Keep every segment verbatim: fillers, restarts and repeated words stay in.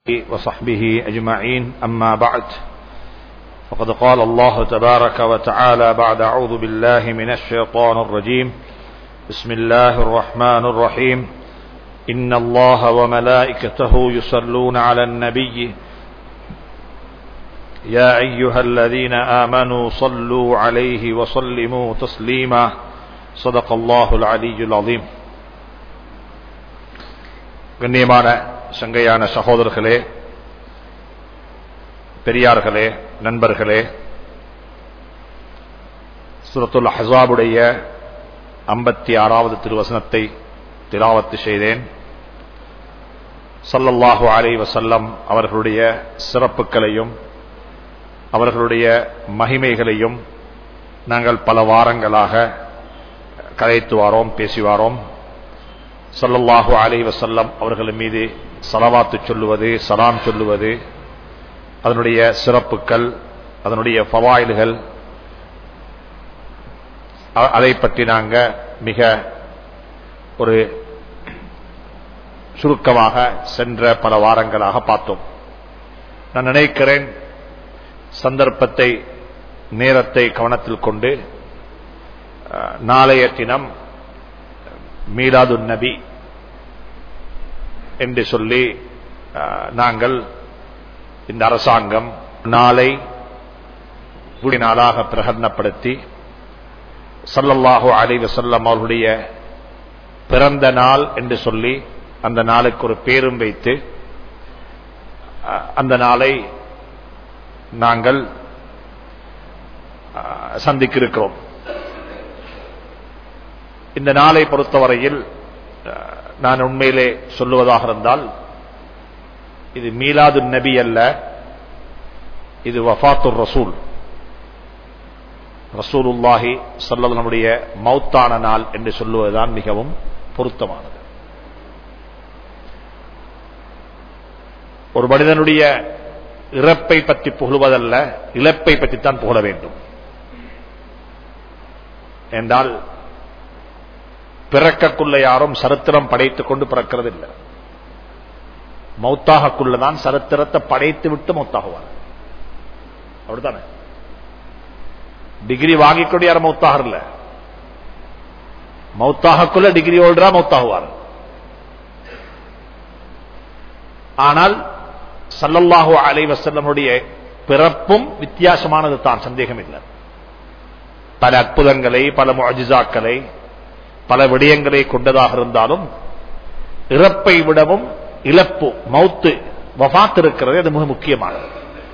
وصحبه أجمعين أما بعد فقد قال الله تبارك وتعالى بعد أعوذ بالله من الشيطان الرجيم بسم الله الرحمن الرحيم إن الله وملائكته يصلون على النبي يا أيها الذين آمنوا صلوا عليه وسلموا تسليما صدق الله العلي العظيم. கண்ணியமான சங்கையான சகோதரர்களே, பெரியார்களே, நண்பர்களே, சூரத்துல் அஹ்ஸாபுடைய ஐம்பத்தி ஆறாவது திருவசனத்தை திலாவத்து செய்தேன். ஸல்லல்லாஹு அலைஹி வஸல்லம் அவர்களுடைய சிறப்புகளையும் அவர்களுடைய மகிமைகளையும் நாங்கள் பல வாரங்களாக கதைத்து வாரோம், பேசி வாரோம். ஸல்லல்லாஹு அலைஹி வஸல்லம் அவர்கள் மீது ஸலவாத்து சொல்லுவது, சலாம் சொல்லுவது, அதனுடைய சிறப்புகள், அதனுடைய ஃபவாயில்கள், அதை பற்றி நாங்கள் மிக ஒரு சுருக்கமாக சென்ற பல வாரங்களாக பார்த்தோம். நான் நினைக்கிறேன் சந்தர்ப்பத்தை, நேரத்தை கவனத்தில் கொண்டு நாளைய தினம் மீலாதுன் நபி என்று சொல்லி நாங்கள் இந்த அரசாங்கம் நாளை நாளாக பிரகடனப்படுத்தி ஸல்லல்லாஹு அலைஹி வஸல்லம் அவர்களுடைய பிறந்த நாள் என்று சொல்லி அந்த நாளுக்கு ஒரு பேரும் வைத்து அந்த நாளை நாங்கள் சந்திக்க இருக்கிறோம். இந்த நாளை பொறுத்தவரையில் நான் உண்மையிலே சொல்லுவதாக இருந்தால் இது மீலாதுன் நபி அல்ல, இது வஃபாத்துர் ரசூல், ரசூலுல்லாஹி ஸல்லல்லாஹு அலைஹி வஸல்லம் மௌத்தான நாள் என்று சொல்லுவதுதான் மிகவும் பொருத்தமானது. ஒரு மனிதனுடைய இறப்பை பற்றி புகழுவதல்ல, இழப்பை பற்றித்தான் புகழ வேண்டும். என்றால் பிறக்கக்குள்ள யாரும் சரித்திரம் படைத்துக் கொண்டு பிறக்கிறது இல்லை. மௌத்தாகக்குள்ளதான் சரித்திரத்தை படைத்து விட்டு மௌத்தாகுவார். அப்படித்தானே? டிகிரி வாங்கிக்கொண்டு யாரும் மௌத்தாக இல்ல, மௌத்தாகக்குள்ள டிகிரி ஹோல்டரா மௌத்தாகுவார். ஆனால் ஸல்லல்லாஹு அலைஹி வஸல்லமுடைய பிறப்பும் வித்தியாசமானது தான், சந்தேகம் இல்லை. பல அற்புதங்களை, பல முஅஜிசாக்களை, பல விடயங்களை கொண்டதாக இருந்தாலும் இறப்பை விடவும் இழப்பு, மௌத்து, வஃபாத் இருக்கிறது, அது மிக முக்கியமானது.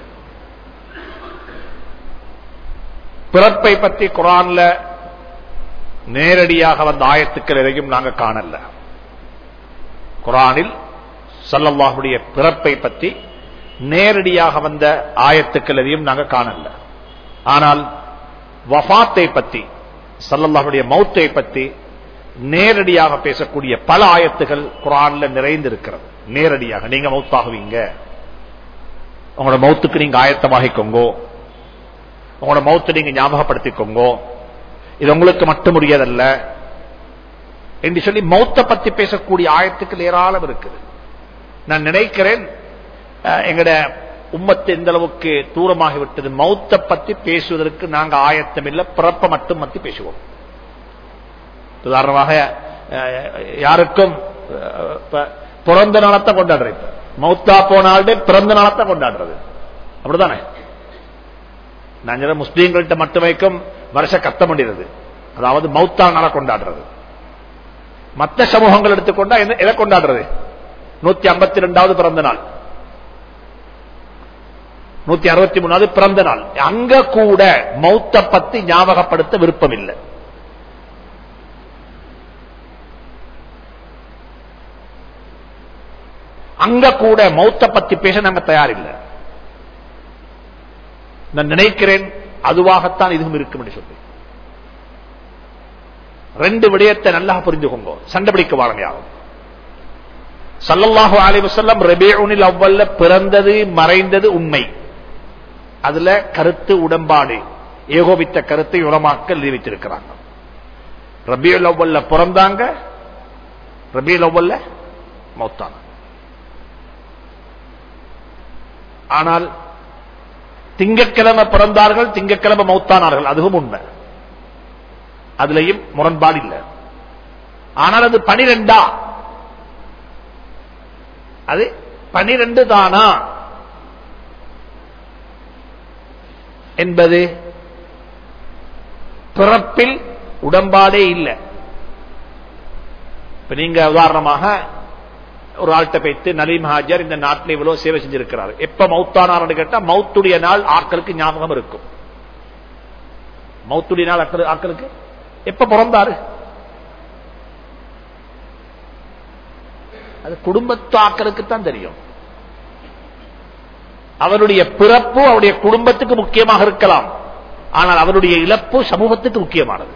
பிறப்பை பற்றி குர்ஆன்ல நேரடியாக வந்த ஆயத்துக்கள் எதையும் நாங்கள் காணல. குர்ஆனில் ஸல்லல்லாஹுடைய பிறப்பை பற்றி நேரடியாக வந்த ஆயத்துக்கள் எதையும் நாங்கள் காணல. ஆனால் வஃபாத்தை பற்றி, ஸல்லல்லாஹுடைய மௌத்தை பற்றி நேரடியாக பேசக்கூடிய பல ஆயத்துகள் குர்ஆன்ல நிறைந்திருக்கிறது. நேரடியாக நீங்க மௌத்தாகுவீங்க, உங்களோட மௌத்துக்கு நீங்க ஆயத்தமாகிக்கோங்கோ, உங்களோட மௌத்தை நீங்க ஞாபகப்படுத்திக்கோங்கோ, இது உங்களுக்கு மட்டும் முடியாதல்ல என்று சொல்லி மௌத்தை பத்தி பேசக்கூடிய ஆயத்துக்கள் ஏராளம் இருக்குது. நான் நினைக்கிறேன் எங்கட உம்மத்து எந்த அளவுக்கு தூரமாகிவிட்டது, மௌத்தை பத்தி பேசுவதற்கு நாங்க ஆயத்தம் இல்லை, பிறப்பை மட்டும் பத்தி பேசுவோம். உதாரணமாக யாருக்கும் பிறந்த நாளத்தை கொண்டாடுறது, மௌத்தா போனாலே பிறந்த நாளத்தை கொண்டாடுறது, அப்படித்தானே? நான் முஸ்லீம்கள்ட்ட மட்டுமைக்கும் வருஷ கத்தம் பண்ணிடுறது, அதாவது மௌத்தா நாள கொண்டாடுறது. மற்ற சமூகங்கள் எடுத்துக்கொண்டா எதை கொண்டாடுறது? நூத்தி ஐம்பத்தி ரெண்டாவது பிறந்த நாள், நூத்தி அறுபத்தி மூணாவது பிறந்த நாள். அங்க கூட மௌத்த பத்தி ஞாபகப்படுத்த விருப்பம் இல்லை. அங்க கூட மௌத்த பத்தி பேச நாங்க தயாரில்லை. நான் நினைக்கிறேன் அதுவாகத்தான் இதுவும் இருக்கும் என்று சொல்லி ரெண்டு விடயத்தை நல்லா புரிஞ்சுக்கோங்க, சண்டை பிடிக்க வாழமையாகும். ஸல்லல்லாஹு அலைஹி வஸல்லம் ரபீஉல் அவ்வல்ல பிறந்தது, மறைந்தது உண்மை. அதுல கருத்து உடன்பாடு, ஏகோபித்த கருத்தை உலமாக்கள் நிரூபித்திருக்கிறாங்க. ரபீஉல் அவ்வல்ல பிறந்தாங்க, ரபீஉல் அவ்வல்ல மௌத்தான. ஆனால் திங்கக்கிழமை பிறந்தார்கள், திங்கக்கிழமை மௌத்தானார்கள், அதுவும் உண்மை. அதுலயும் முரண்பாடு இல்லை. ஆனால் அது பனிரெண்டா? அது பனிரெண்டு தானா என்பது பிறப்பில் உடன்பாடே இல்லை. இப்ப நீங்க உதாரணமாக ஒரு ஆள்கிட்ட போய்த்து நலீம் ஹாஜர் இந்த நாட்டில் இவ்வளவு சேவை செஞ்சிருக்கிறார், எப்ப மௌத்தானார்னு கேட்டா மௌத்துடைய நாள் ஆட்களுக்கு ஞாபகம் இருக்கும். மௌத்துடைய நாள் ஆட்களுக்கு எப்ப பிறந்தாரு? அது குடும்பத்து ஆட்களுக்கு தான் தெரியும். அவருடைய பிறப்பு அவருடைய குடும்பத்துக்கு முக்கியமாக இருக்கலாம், ஆனால் அவருடைய இழப்பு சமூகத்துக்கு முக்கியமானது.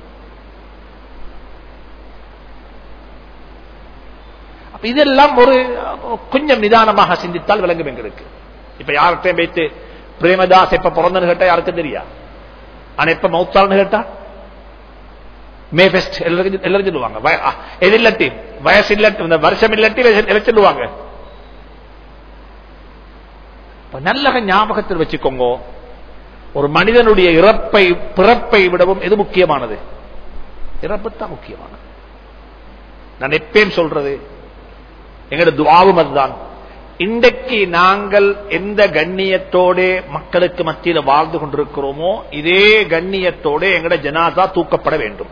இதெல்லாம் ஒரு கொஞ்சம் நிதானமாக சிந்தித்தால் விளங்கும் எங்களுக்கு. இப்ப யார்கிட்டையும் வைத்து பிரேமதாஸ் எப்ப பிறந்தன்னு கேட்டா யாருக்கும் தெரியா, ஆனா எப்ப மௌத்தால்னு கேட்டா மே பெஸ்ட் எல்லாரும் சொல்லுவாங்க. எது இல்லாட்டி வயசு இல்லாட்டி வருஷம் இல்லாட்டி எல்லாம் சொல்லுவாங்க. நல்ல ஞாபகத்தில் வச்சுக்கோங்க, ஒரு மனிதனுடைய இறப்பை பிறப்பை விடவும் எது முக்கியமானது? இறப்பு தான் முக்கியமானது. நான் எப்பயும் சொல்றது, எங்களோட துஆவும் அதுதான். இன்றைக்கு நாங்கள் எந்த கண்ணியத்தோட மக்களுக்கு மத்தியில் வாழ்ந்து கொண்டிருக்கிறோமோ இதே கண்ணியத்தோட எங்கட ஜனாசா தூக்கப்பட வேண்டும்.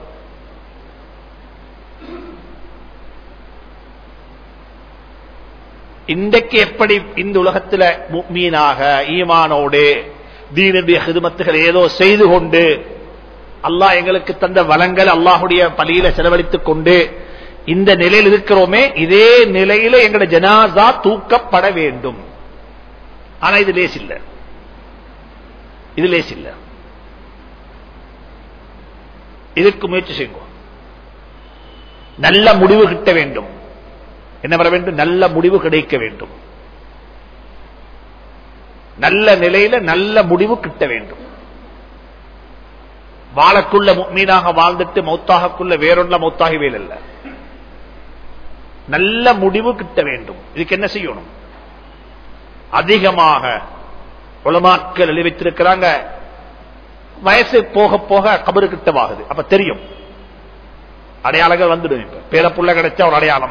இன்றைக்கு எப்படி இந்த உலகத்தில் முஃமினாக ஈமானோடு தீனுடைய ஹிதுமத்துகள் ஏதோ செய்து கொண்டு அல்லாஹ் எங்களுக்கு தந்த வளங்கள் அல்லாஹுடைய பலியில செலவழித்துக் கொண்டு இந்த நிலையில் இருக்கிறோமே, இதே நிலையில எங்கட ஜனாசா தூக்கப்பட வேண்டும். ஆனா இது லேஸ் இல்ல, இது லேஸ் இல்ல. இதுக்கு முயற்சி செய்வோம். நல்ல முடிவு கிட்ட வேண்டும். என்ன வர வேண்டும்? நல்ல முடிவு கிடைக்க வேண்டும். நல்ல நிலையில நல்ல முடிவு கிட்ட வேண்டும். வாழக்குள்ள முஃமினாக வாழ்ந்துட்டு மௌத்தாகக்குள்ள வேறொன்ன மௌத்தாகி வேல் அல்ல. நல்ல முடிவு கிட்ட வேண்டும். இதுக்கு என்ன செய்யணும்? அதிகமாக உலமாக்கள் எழுதி வைத்திருக்கிறாங்க, வயசு போக போக கபரு கிட்டவாகுது. அப்ப தெரியும், அடையாளங்கள் வந்துடும். இப்ப பேரப்புள்ள கிடைச்சா ஒரு அடையாளம்,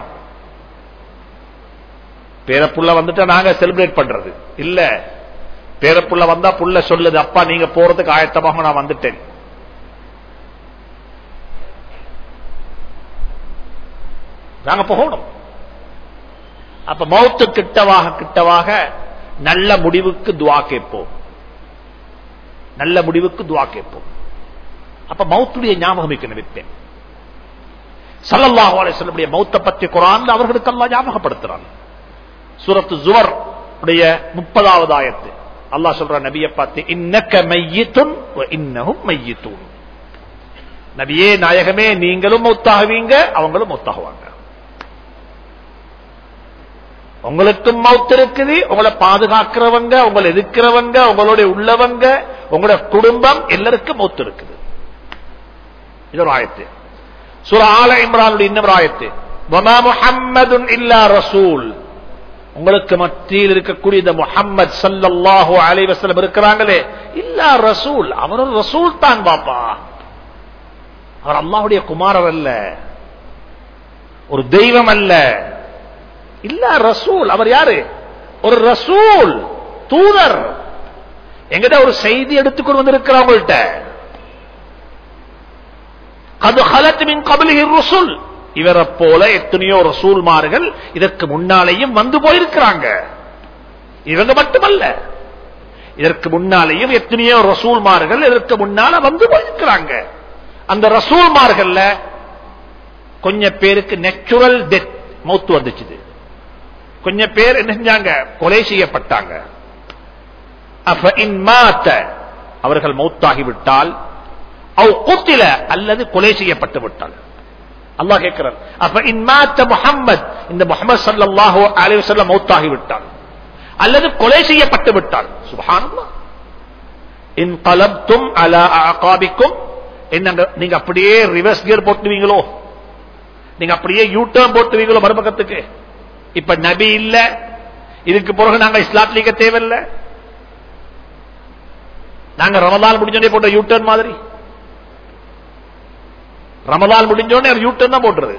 பேரப்புள்ள வந்துட்டா நாங்க செலிப்ரேட் பண்றது இல்ல. பேரப்புள்ள வந்தா புள்ள சொல்லுது, அப்பா நீங்க போறதுக்கு ஆயத்தமாக நான் வந்துட்டேன். நாங்க போகணும். அப்ப மௌத்து கிட்டவாக கிட்டவாக நல்ல முடிவுக்கு துஆ கேட்போம். நல்ல முடிவுக்கு துஆ கேட்போம். அப்ப மௌத்துடைய ஞாபகம் வைப்பேன். ஸல்லல்லாஹு அலைஹி வஸல்லம் மௌத்தை பற்றி குர்ஆன்ல அவர்களுக்கு அல்லாஹ் ஞாபகப்படுத்துறான். சூரத்து ஸுவர் உடைய முப்பதாவது ஆயத்து அல்லாஹ் சொல்ற நபியை பார்த்து, இன்னக மையித்துன் வ இன்னஹும் மையித்தூன். நபியே நாயகமே, நீங்களும் மௌத்தாகுவீங்க, அவங்களும் மௌத்தாகுவாங்க. உங்களுக்கும் மௌத் இருக்குது, உங்களை பாதுகாக்கிறவங்க, உங்களை எதிர்க்கிறவங்க, உங்களோட உள்ளவங்க, உங்களோட குடும்பம் எல்லாருக்கும் மௌத் இருக்குது. இது ஒரு ஆயத்து. சூரா ஆல இம்ரானுடைய இன்னொரு ஆயத்து, வமா முஹம்மதுன் இல்லா ரசூல். உங்களுக்கு மத்தியில் இருக்கக்கூடிய இந்த முஹம்மது ஸல்லல்லாஹு அலைஹி வஸல்லம் இருக்கிறாங்களே, இல்லா ரசூல், அவர் ஒரு ரசூல் தான் பாப்பா. அவர் அல்லாஹ்வுடைய குமாரர் அல்ல, ஒரு தெய்வம் அல்ல. இல்லா ரசூல், அவர் யாரு? ஒரு ரசூல், தூதர். எங்கிட்ட ஒரு செய்தி எடுத்துக்கொண்டு வந்திருக்கிறார் உங்கள்கிட்ட. கது ஹலத் மின் கப்லிஹி ருசுல். இவரை போல எத்தனையோ ரசூல்மார்கள் இதற்கு முன்னாலேயும் வந்து போயிருக்கிறாங்க. இவங்க மட்டுமல்ல, இதற்கு முன்னாலேயும் எத்தனையோ ரசூல்மார்கள் இதற்கு முன்னால வந்து போயிருக்கிறாங்க. அந்த ரசூல்மார்கள்ல கொஞ்சம் பேருக்கு நேச்சுரல் டெத், மௌத்து வந்துச்சு. கொஞ்சம் பேர் என்ன செஞ்சாங்க? கொலை செய்யப்பட்டாங்க. அப்ப இன் மாத்த, அவர்கள் மௌத்தாகிவிட்டால், அவ் குத்தில, அல்லது கொலை செய்யப்பட்டு விட்டால். அல்லாஹ் கேட்கிறார், அப்ப இன் மாத்த முஹம்மத், இந்த முஹம்மது ஸல்லல்லாஹு அலைஹி வஸல்லம் மௌத்தாகி விட்டால் அல்லது கொலை செய்யப்பட்டு விட்டால், சுப்ஹானல்லாஹ், இன் கலப்தும் அலா அகாபிக்கும், என்ன நீங்க அப்படியே ரிவர்ஸ் கியர் போட்டுவீங்களோ, நீங்க அப்படியே யூ டர்ன் போட்டுவீங்களோ மறுபக்கத்துக்கு. இப்ப நபி இல்ல, இதுக்கு பிறகு நாங்க இஸ்லாத்லீக தேவையில்லை. நாங்க ரமலான் முடிஞ்சோடனே போட்ட யூட்டர்ன் மாதிரி, ரமலான் முடிஞ்சோடனே யூட்டர்ன் தான் போட்டுறது.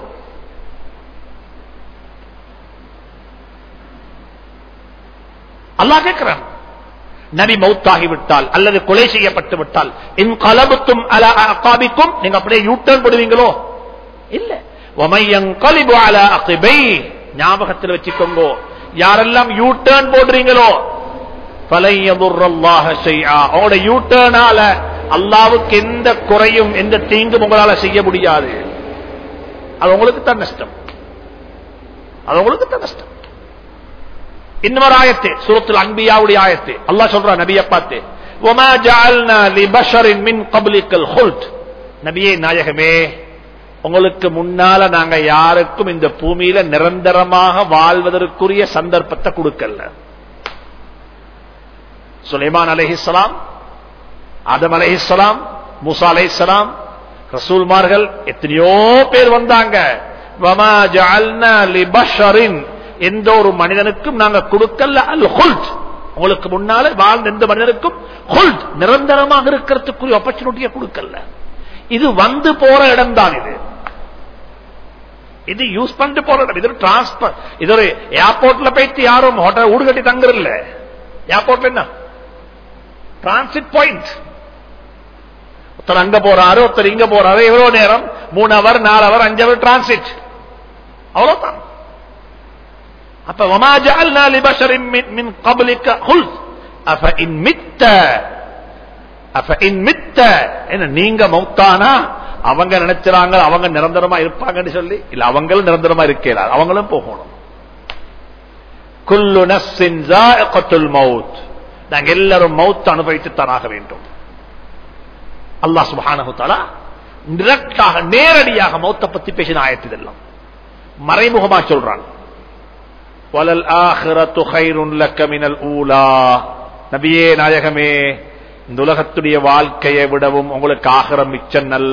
அல்லாஹ் கேட்கிறான், நபி மௌத்தாகிவிட்டால் அல்லது கொலை செய்யப்பட்டு விட்டால் இன் கலபத்தும் அலா அகாபிக்கும் நீங்க அப்படியே யூட்டர்ன் போடுவீங்களோ? இல்ல. வமையன்கலிபு அலா அகிபை, ஞாபகத்தில் வச்சுக்கோங்க, யாரெல்லாம் யூட்டர்ன் போடுறீங்களோ ஃபலையதுர்ரல்லாஹ ஷைஆ, அவங்களோட யூட்டர்னால அல்லாஹ்வுக்கு எந்த குறையும் எந்த தீங்கும் உங்களால செய்ய முடியாது. அது உங்களுக்கு தான் நஷ்டம், அது உங்களுக்கு தான் நஷ்டம். இன்னொரு ஆயத்து சூரத்துல் அன்பியாவுடைய ஆயத்து, அல்லாஹ் சொல்றான் நபியை பார்த்து, வமா ஜஅல்னா லிபஷரின் மின் கப்லிக்கல் ஹுல்த், நபியே நாயகமே உங்களுக்கு முன்னால நாங்க யாருக்கும் இந்த பூமியில நிரந்தரமாக வாழ்வதற்குரிய சந்தர்ப்பத்தை கொடுக்கல. சுலைமான் அலைஹிஸ்ஸலாம், ஆதம் அலைஹிஸ்ஸலாம், மூசா அலைஹிஸ்ஸலாம், ரசூல்மார்கள் எத்தனையோ பேர் வந்தாங்க. வமா ஜஅல்னா லிபஷரின், எந்த ஒரு மனிதனுக்கும் நாங்க கொடுக்கல அல் ஹுல்த், உங்களுக்கு முன்னால வாழ்ந்த எந்த மனிதனுக்கும் ஹுல்த் நிரந்தரமாக இருக்கிறதுக்குரிய ஆப்பர்ச்சுனிட்டியை கொடுக்கல. இது வந்து போற இடம் தான், இது இது யூஸ் பண்ணிட்டு போற இடம். இது டிரான்ஸ்பர், இது ஒரு ஏர்போர்ட்ல போயிட்டு யாரும் ஹோட்டல் ஊடு கட்டி தங்குற இல்ல. ஏர்போர்ட்ல என்ன டிரான்சிட் பாயிண்ட், ஒருத்தர் அங்க போறாரு, ஒருத்தர் இங்க போறாரு, எவ்வளவு நேரம், மூணு அவர் நாலு அவர் அஞ்சு அவர் டிரான்சிட், அவ்வளவுதான். அப்ப வமா ஜஅல்னா லிபஷரின் மின் கப்லிக ஹுல்த் அஃபஇன் மித்த அஃபஇன் மித்த, என்ன நீங்க மௌத்தானா அவங்க நினைச்சாங்க அவங்க நிரந்தரமா இருப்பாங்கன்னு சொல்லி, இல்ல அவங்களும் நிரந்தரமா இருக்கிறார், அவங்களும் போகணும். குல்லு நஃப்ஸின் ஸாயிகத்துல் மௌத், நாங்க எல்லாரும் மௌத் அனுபவித்து தானாக வேண்டும். அல்லாஹ் சுப்ஹானஹு வ தஆலா டைரக்டாக நேரடியாக மௌத்தை பத்தி பேசின ஆயத்து இதெல்லாம். மறைமுகமா சொல்றான், வலல் ஆகிரத்து கைருன் லக்க மினல் ஊலா, நபியே நாயகமே இந்த உலகத்துடைய வாழ்க்கையை விடவும் உங்களுக்கு ஆகிரம் மிச்சம் நல்ல.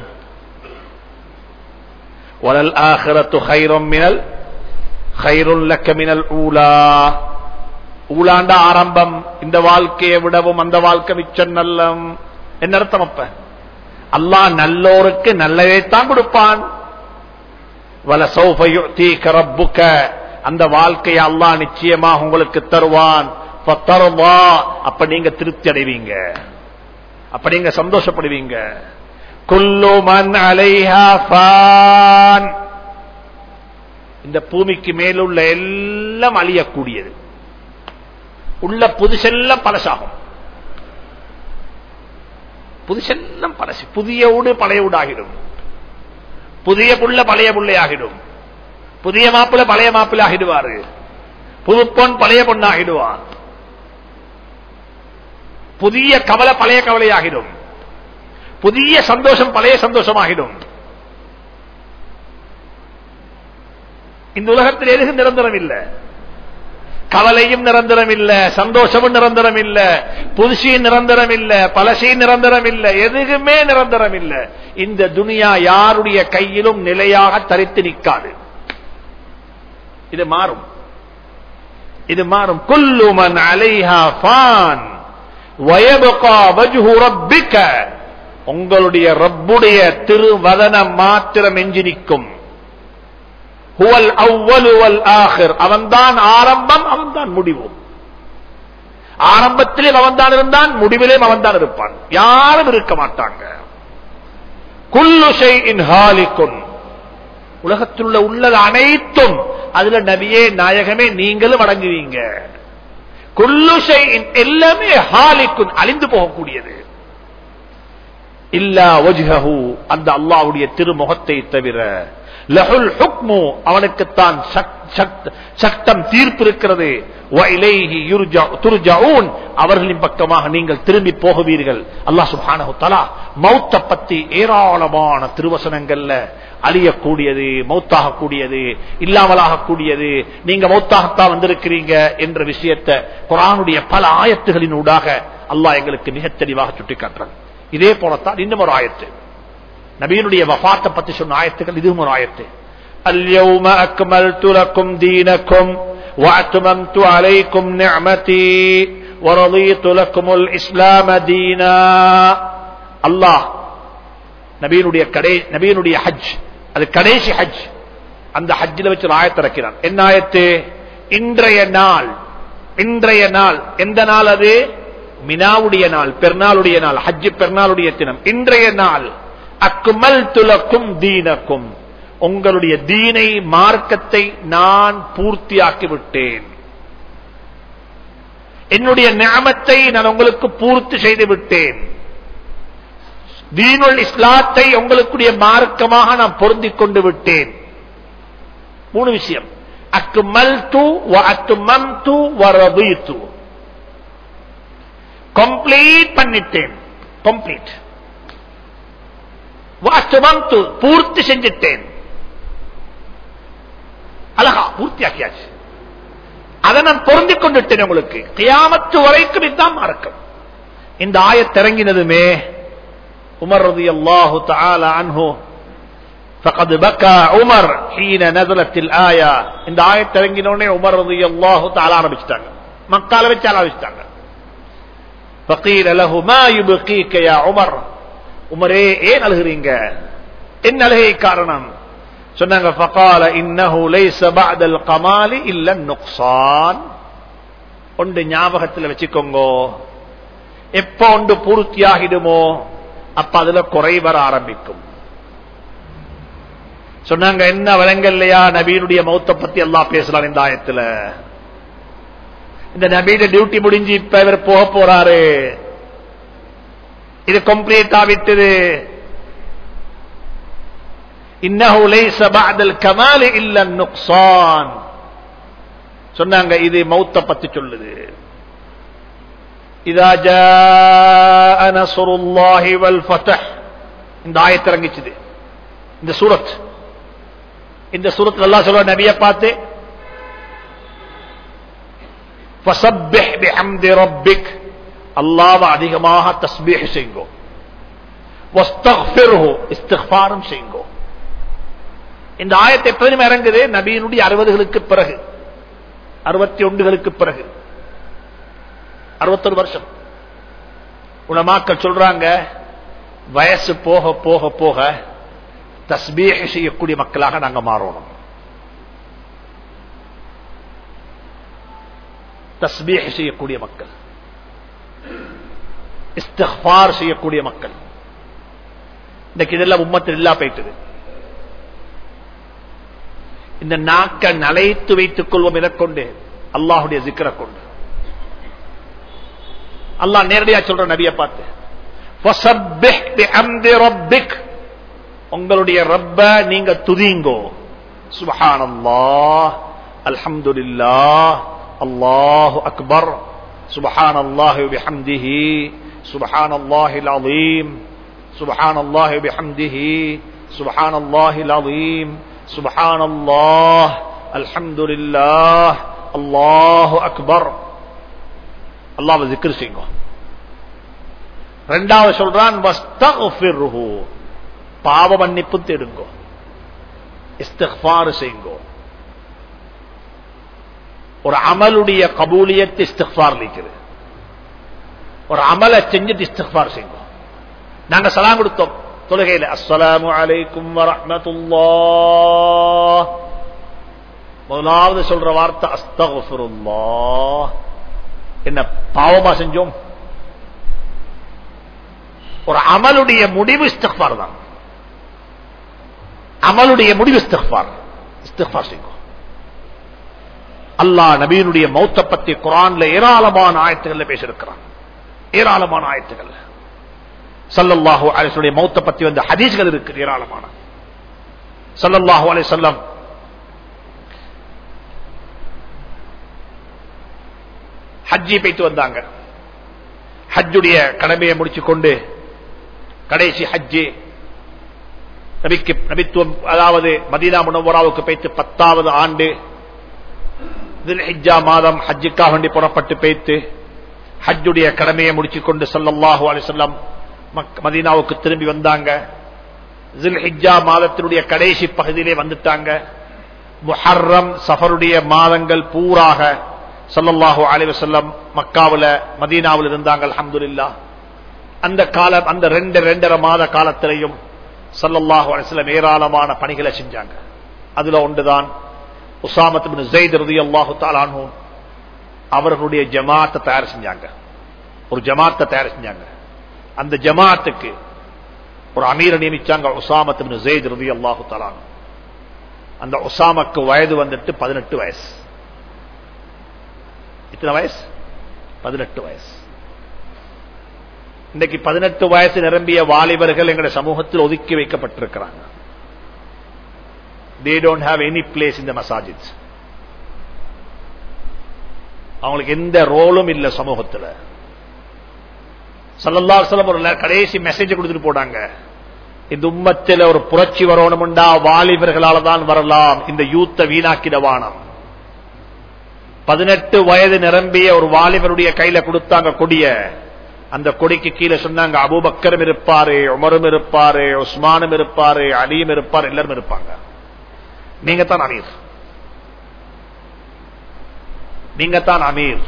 வலல் ஆகிரத்து கைரும் மினல் கைருன் லக்க மினல் ஊலா, ஊலாண்ட ஆரம்பம், இந்த வாழ்க்கையை விடவும் அந்த வாழ்க்கை மிச்சம் நல்ல. என்ன அர்த்தம்? அப்ப அல்லாஹ் நல்லோருக்கு நல்லதைத்தான் கொடுப்பான். வலசௌஃப யுஅதீக ரப்புக, அந்த வாழ்க்கையை அல்லாஹ் நிச்சயமாக உங்களுக்கு தருவான். ஃபதர்வா, அப்ப நீங்க திருப்தி அடைவீங்க, அப்ப நீங்க சந்தோஷப்படுவீங்க. குல்லு மன் அலைஹா ஃபான், இந்த பூமிக்கு மேலுள்ள எல்லாம் அழியக்கூடியது, உள்ள புதுசெல்லாம் பழசாகும், புதுசெல்லாம் பழசு, புதிய ஊடு பழைய ஊடு ஆகிடும், புதிய புள்ள பழைய புள்ளையாகிடும், புதிய மாப்பிள்ள பழைய மாப்பிள்ள ஆகிடுவாரு, புது பொன் பழைய பொண்ணாகிடுவான், புதிய கவலை பழைய கவலையாகிடும், புதிய சந்தோஷம் பழைய சந்தோஷமாகிடும். இந்த உலகத்தில் எதுவும் நிரந்தரம் இல்லை, கவலையும் நிரந்தரம் இல்ல, சந்தோஷமும் நிரந்தரம் இல்ல, புதுசியும் நிரந்தரம் இல்ல, பழசையும் நிரந்தரம் இல்ல, எதுவுமே நிரந்தரம் இல்ல. இந்த துனியா யாருடைய கையிலும் நிலையாக தரித்து நிற்காது, இது மாறும், இது மாறும். குல்லு மன் அலைஹா ஃபான் வயபகா வஜ்ஹு ரப்பிக, உங்களுடைய ரப்புடைய திருவதனம் மாத்திரம் எஞ்சி நிற்கும். ஹுவல் அவ்வலு வல் ஆகிர், அவன்தான் ஆரம்பம், அவன்தான் முடிவு. ஆரம்பத்திலே அவன்தான் இருந்தான், முடிவிலே அவன்தான் இருப்பான், யாரும் இருக்க மாட்டாங்க. குல்லு ஷைஇன் ஹாலிகுன், உலகத்தில் உள்ள உள்ளது அனைத்தும், அதுல நபியே நாயகமே நீங்களும் அடங்குவீங்க. குல்லு ஷைஇன், எல்லாமே ஹாலிகுன், அழிந்து போகக்கூடியது. இல்லா வஜ்ஹஹு, அந்த அல்லாஹ்வுடைய திருமுகத்தை தவிர. லஹுல் ஹுக்மு, அவனுக்குத்தான் சட்டம் தீர்ப்பு இருக்கிறது. வஇலைஹி துர்ஜஊன், அவர்களின் பக்கமாக நீங்கள் திரும்பி போகுவீர்கள். அல்லாஹ் சுப்ஹானஹு வ தஆலா மௌத்தை பத்தி ஏராளமான திருவசனங்கள்ல அழியக்கூடியது, மௌத்தாகக்கூடியது, இல்லாமலாகக்கூடியது, நீங்க மௌத்தாகத்தான் வந்திருக்கிறீங்க என்ற விஷயத்தை குர்ஆனுடைய பல ஆயத்துகளின் ஊடாக அல்லாஹ் எங்களுக்கு மிக தெளிவாக சுட்டிக்காட்டுறான். இதே போலத்தான் இன்னும் ஒரு ஆயத்து, நபியினுடைய வஃபாத்தை பத்தி சொன்ன ஆயத்துக்கள் இதுவும் ஒரு ஆயத்து. அல்யௌம அக்மல்து லக்கும் தீனக்கும் வஅத்மம்து அலைக்கும் நிஅமதி வரதீது லக்குமுல் இஸ்லாம் தீனா. அல்லாஹ் நபியினுடைய கடை நபியினுடைய ஹஜ், அது கடைசி ஹஜ், அந்த ஹஜ்ஜில் வச்சு ஆயத்தை இறக்கிறான். என்ன ஆயத்து? இன்றைய நாள், இன்றைய நாள் எந்த நாள்? அது மினாவுடைய நாள், பெருநாளுடைய நாள், ஹஜ் பெருநாளுடைய தினம். இன்றைய நாள் அக்மல்து லக்கும் தீனக்கும், உங்களுடைய தீனை, மார்க்கத்தை நான் பூர்த்தியாக்கி விட்டேன். என்னுடைய நிஅமத்தை நான் உங்களுக்கு பூர்த்தி செய்து விட்டேன். தீனுல் இஸ்லாத்தை உங்களுடைய மார்க்கமாக நான் பொருந்திக் கொண்டு விட்டேன். மூணு விஷயம். அக்மல்து வ அத்மம்து வ ரதீது, கம்ப்ளீட் பண்ணிட்டேன், கம்ப்ளீட். வ அத்மம்து, பூர்த்தி செஞ்சிட்டேன். அழகா பூர்த்தியாக்கியாச்சு. அதை நான் பொருந்திக் கொண்டுட்டேன் உங்களுக்கு. கியாமத்து வரைக்கும் இதுதான் மார்க்கம். இந்த ஆயத் இறங்கினதுமே உமர் ரலியல்லாஹு தஆலா அன்ஹு فقد بكى عمر حين نزلت الايه. இந்த ஆயத் இறங்கினோனே உமர் ரலியல்லாஹு தஆலா ஆரம்பிச்சிட்டாங்க, மக்கால வச்சு ஆரம்பிச்சிட்டாங்க. فقيل له ما يبقيك يا عمر, உமரே ஏன் அழுகிறீங்க, என்ன அழுகை காரணம்? சொன்னாங்க فقال انه ليس بعد الكمال الا النقصان. ஒன்று ஞாபகத்தில் வச்சுக்கோங்க, எப்ப ஒன்று பூர்த்தியாகிடுமோ அப்ப அதுல குறை வர ஆரம்பிக்கும். சொன்னாங்க என்ன விளங்கல்லையா, நபியினுடைய மௌத்த பத்தி எல்லாம் பேசலாம் இந்த ஆயத்துல. இந்த நபியுடைய டியூட்டி முடிஞ்சு இப்ப இவர் போக போறாரு, இது கம்ப்ளீட் ஆகிட்டது. இன்னஹு லைஸ பஅதல் கமால் இல்லா நுக்ஸான். சொன்னாங்க இது மௌத்த பத்தி சொல்லுது. இதா ஜாஅ நஸ்ருல்லாஹி வல் ஃபத்ஹ், இந்த ஆயத் இறங்கிச்சு இந்த சூரத். இந்த சூரத்தில் அல்லாஹ் சொல்றார் நபியை பார்த்து, ஃபஸப்பிஹ் பிஹம்தி ரப்பிக், அல்லாஹ்வை அதிகமாக தஸ்பீஹ் செய்யுங்க. வஸ்தக்ஃபிர்ஹு, இஸ்திக்ஃபாரும் செய்யுங்க. இந்த ஆயத்தை எப்போதுமே இறங்குது நபியினுடைய அறுபதுகளுக்கு பிறகு, அறுபத்தி ஒன்றுகளுக்கு பிறகு, அறுபத்தொரு வருஷம். உலமாக்கள் சொல்றாங்க வயசு போக போக போக தஸ்பீஹ் செய்யக்கூடிய மக்களாக நாங்க மாறணும். தஸ்பீஹ் செய்யக்கூடிய மக்கள், இஸ்திக்ஃபார் செய்யக்கூடிய மக்கள். இன்னைக்கு இதெல்லாம் உம்மத்தில் இல்லா போயிட்டது. இந்த நாக்க நலைத்து வைத்துக் கொள்வோம் எதை கொண்டு? அல்லாஹுடைய ஜிக்ரை கொண்டு. அல்லாஹ் நேரடியா சொல்ற நபியை பார்த்து, ஃபஸப்பிஹ் பிஹம்தி ரப்பிக், உங்களுடைய ரப்ப நீங்க துதிங்கோ. சுப்ஹானல்லாஹ், அல்ஹம்துலில்லாஹ், அல்லாஹு அக்பர், சுப்ஹானல்லாஹி வ பிஹம்திஹி, சுப்ஹானல்லாஹில் அஸீம், சுப்ஹானல்லாஹி வ பிஹம்திஹி, சுப்ஹானல்லாஹில் அஸீம், சுப்ஹானல்லாஹ், அல்ஹம்துலில்லாஹ், அல்லாஹு அக்பர். அல்லாஹ்வை ஜிக்ர் செய்யுங்க. இரண்டாவது சொல்றான் வஸ்தக்ஃபிர்ஹு, பாவ மன்னிப்பு தேடுங்க, இஸ்திக்ஃபார் செய்யுங்க. ஒரு அமலுடைய கபூலியத் இஸ்திக்ஃபார் இருக்குது. ஒரு அமலை செஞ்சுட்டு இஸ்திக்ஃபார் செய்யுங்க. நாங்க சலாம் கொடுத்தோம் தொழுகையில, அஸ்ஸலாமு அலைக்கும் வரஹ்மத்துல்லாஹ். முதலாவது சொல்ற வார்த்தை அஸ்தக்ஃபிருல்லாஹ். என்ன பாவமா செஞ்சோம்? ஒரு அமலுடைய முடிவு இஸ்திக்ஃபார் தான். அமலுடைய முடிவு இஸ்திக்ஃபார். இஸ்திக்ஃபார் செய்யுங்க. அல்லாஹ் நபியினுடைய மௌத்த பத்தி குர்ஆன்ல ஏராளமான ஆயத்துகள் பேசியிருக்கிறான். ஏராளமான ஆயத்துகள். ஸல்லல்லாஹு அலைஹி வஸல்லம் மௌத்த பத்தி வந்த ஹதீஸ்கள் இருக்கு ஏராளமான. ஸல்லல்லாஹு அலைஹி வஸல்லம் ஹஜ்ஜி போயிட்டு வந்தாங்க. ஹஜ்ஜுடைய கடமையை முடிச்சு கொண்டு கடைசி ஹஜ்ஜி நபிக்கு நபித்துவம், அதாவது மதீனா முனவ்வராவுக்கு போய்த்து பத்தாவது ஆண்டு தில்ஹிஜ்ஜா மாதம் ஹஜ்ஜுக்காக வேண்டி புறப்பட்டு போய்த்து ஹஜ்ஜுடைய கடமையை முடிச்சு கொண்டு ஸல்லல்லாஹு அலைஹி வஸல்லம் மதீனாவுக்கு திரும்பி வந்தாங்க. தில்ஹிஜ்ஜா மாதத்தினுடைய கடைசி பகுதியிலே வந்துட்டாங்க. முஹர்ரம் சஃபருடைய மாதங்கள் பூராக ஸல்லல்லாஹு அலைஹி வஸல்லம் மக்காவுல மதீனாவில் இருந்தாங்க. அல்ஹம்துலில்லாஹ். அந்த காலம் அந்த ரெண்டு ரெண்டரை மாத காலத்திலையும் ஸல்லல்லாஹு அலைஹி வஸல்லம் ஏராளமான பணிகளை செஞ்சாங்க. அதுல ஒன்றுதான் உஸாமத் இப்னு ஸைத் ரலியல்லாஹு தஆலா அன்ஹு அவர்களுடைய ஜமாத்தை தயார் செஞ்சாங்க. ஒரு ஜமாத்தை தயார் செஞ்சாங்க. அந்த ஜமாத்துக்கு ஒரு அமீரை நியமிச்சாங்க, உஸாமத் இப்னு ஸைத் ரலியல்லாஹு தஆலா அன்ஹு. அந்த உஸாமாக்கு வயது வந்துட்டு பதினெட்டு வயசு. எத்தனை வயசு? பதினெட்டு வயசு. இன்னைக்கு பதினெட்டு வயசு நிரம்பிய வாலிபர்கள் எங்களுடைய சமூகத்தில் ஒதுக்கி வைக்கப்பட்டிருக்கிறாங்க. They don't have any place in the masajid. அவங்களுக்கு எந்த ரோலும் இல்ல சமூகத்தில். ஸல்லல்லாஹு அலைஹி வஸல்லம் ஒரு கடைசி மெசேஜ் கொடுத்துட்டு போனாங்க, இந்த உம்மத்தில் ஒரு புரட்சி வரணும்டா வாலிபர்களால தான் வரலாம், இந்த யூத்த வீணாக்கிடவானம். பதினெட்டு வயது நிரம்பிய ஒரு வாலிபருடைய கையில கொடுத்தாங்க கொடிய. அந்த கொடிக்கு கீழே சொன்னாங்க, அபூபக்கரும் இருப்பாரு, உமரும் இருப்பாரு, உஸ்மானும் இருப்பாரு, அலியும் இருப்பாரு, எல்லாரும் இருப்பாங்க. நீங்க தான் அமீர், நீங்க தான் அமீர்.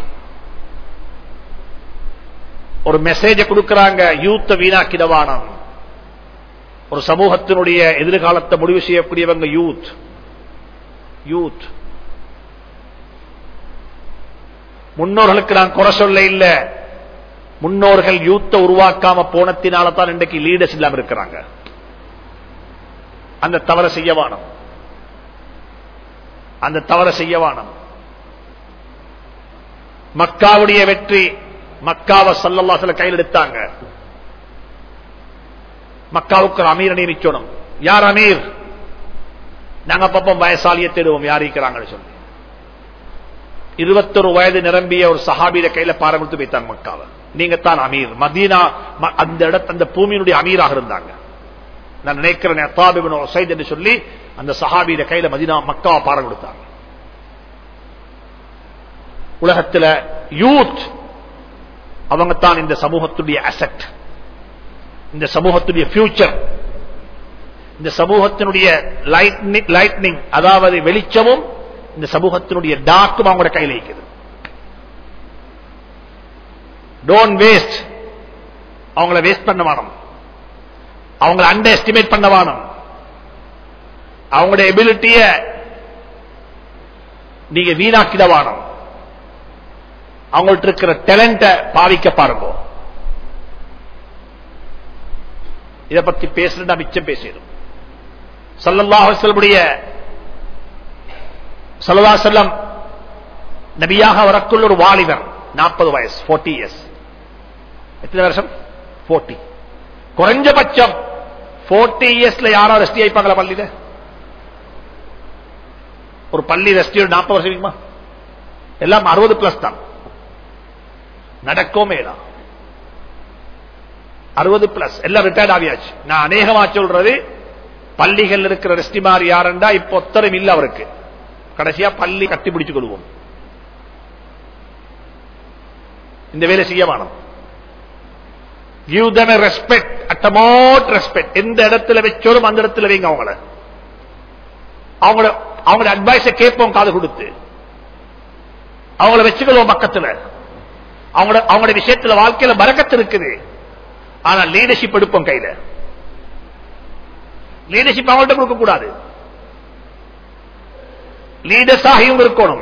ஒரு மெசேஜ கொடுக்கிறாங்க, யூத்த வீணாக்கிடவானம். ஒரு சமூகத்தினுடைய எதிர்காலத்தை முடிவு செய்யக்கூடியவங்க யூத். யூத் முன்னோர்களுக்கு நான் குறை சொல்ல இல்ல, முன்னோர்கள் யூத்த உருவாக்காம போனத்தினால தான் இன்றைக்கு லீடர்ஸ் இல்லாம இருக்கிறாங்க. அந்த தவற செய்யவானம், அந்த தவற செய்யவானம். மக்காவுடைய வெற்றி, மக்காவை ஸல்லல்லாஹு அலைஹி வஸல்லம் கையில் எடுத்தாங்க. மக்காவுக்கு அமீர் நியமிக்கணும். யார் அமீர்? நாங்க பாப்போம் வயசாலியை தேடுவோம், யார் இருக்கிறாங்கன்னு சொல்லி. இருபத்தொரு வயது நிரம்பிய ஒரு சஹாபிய கையில பாரம்பரித்து வைத்தாங்க மக்காவை. நீங்க தான் அமீர். மதீனா அந்த இடத்து அந்த பூமியினுடைய அமீராக இருந்தாங்க. நான் நினைக்கிறேன் அத்தாப் இப்னு உஸைத் என்று சொல்லி அந்த சஹாபிய கையில மதீனா மக்காவை பாரம் கொடுத்தாங்க. உலகத்துல யூத் அவங்க தான் இந்த சமூகத்துடைய அசெட், இந்த சமூகத்துடைய ஃபியூச்சர், இந்த சமூகத்தினுடைய லைட்னிங், அதாவது வெளிச்சமும் இந்த சமூகத்தினுடைய டாக்கும் அவங்களோட கையில் இருக்குது. Don't waste. அவங்கள வேஸ்ட் பண்ண வேணும், அவங்கள அண்டர் எஸ்டிமேட் பண்ண வேணும். அவங்களுடைய எபிலிட்டிய நீங்க வீணாக்கிட வேணும். அவங்கள்ட்ட இருக்கிற டேலண்ட பாவிக்க பாருங்க. இதை பத்தி பேசுறா மிச்சம் பேசிடும். ஸல்லல்லாஹு அலைஹி வஸல்லம் ஸல்லல்லாஹு அலைஹி வஸல்லம் நபியாக வரக்குள்ள ஒரு வாலிபர், நாற்பது வயசு, நாற்பது இயர்ஸ். எத்தனை வருஷம்? நாற்பது. குறைஞ்சபட்சம் நாற்பது இயர்ஸ்ல யாராவது ரெஸ்டி ஆயிப்பாங்களா பள்ளியில? ஒரு பள்ளி ரெஸ்டி நாற்பது வருஷம் இருக்குமா? எல்லாம் அறுபது பிளஸ் தான். நடக்கோமே தான் அறுபது பிளஸ், எல்லாம் ரிட்டையர்ட் ஆகியாச்சு. நான் அநேகமா சொல்றது பள்ளிகள் இருக்கிற ரெஸ்டிமார் யாருண்டா இப்ப ஒத்தரம் இல்ல அவருக்கு. கடைசியா பள்ளி கட்டி பிடிச்சு கொள்வோம். இந்த வேலை செய்ய வேணும். Give them a respect, utmost respect. எந்த இடத்துல வச்சோரும் அந்த இடத்துல வைங்க அவங்கள. அவங்கள அவங்களோட அட்வைஸை கேட்போம் காது கொடுத்து. அவங்கள வச்சுக்கொள்வோம் பக்கத்துல. அவங்களோட அவங்களோட விஷயத்துல வாழ்க்கையில பரக்கத்து இருக்குது. ஆனா லீடர்ஷிப் எடுப்போம் கையில. லீடர்ஷிப் அவங்கள்ட்ட கொடுக்க கூடாது. லீடர்ஸாகவும் இருக்கணும்.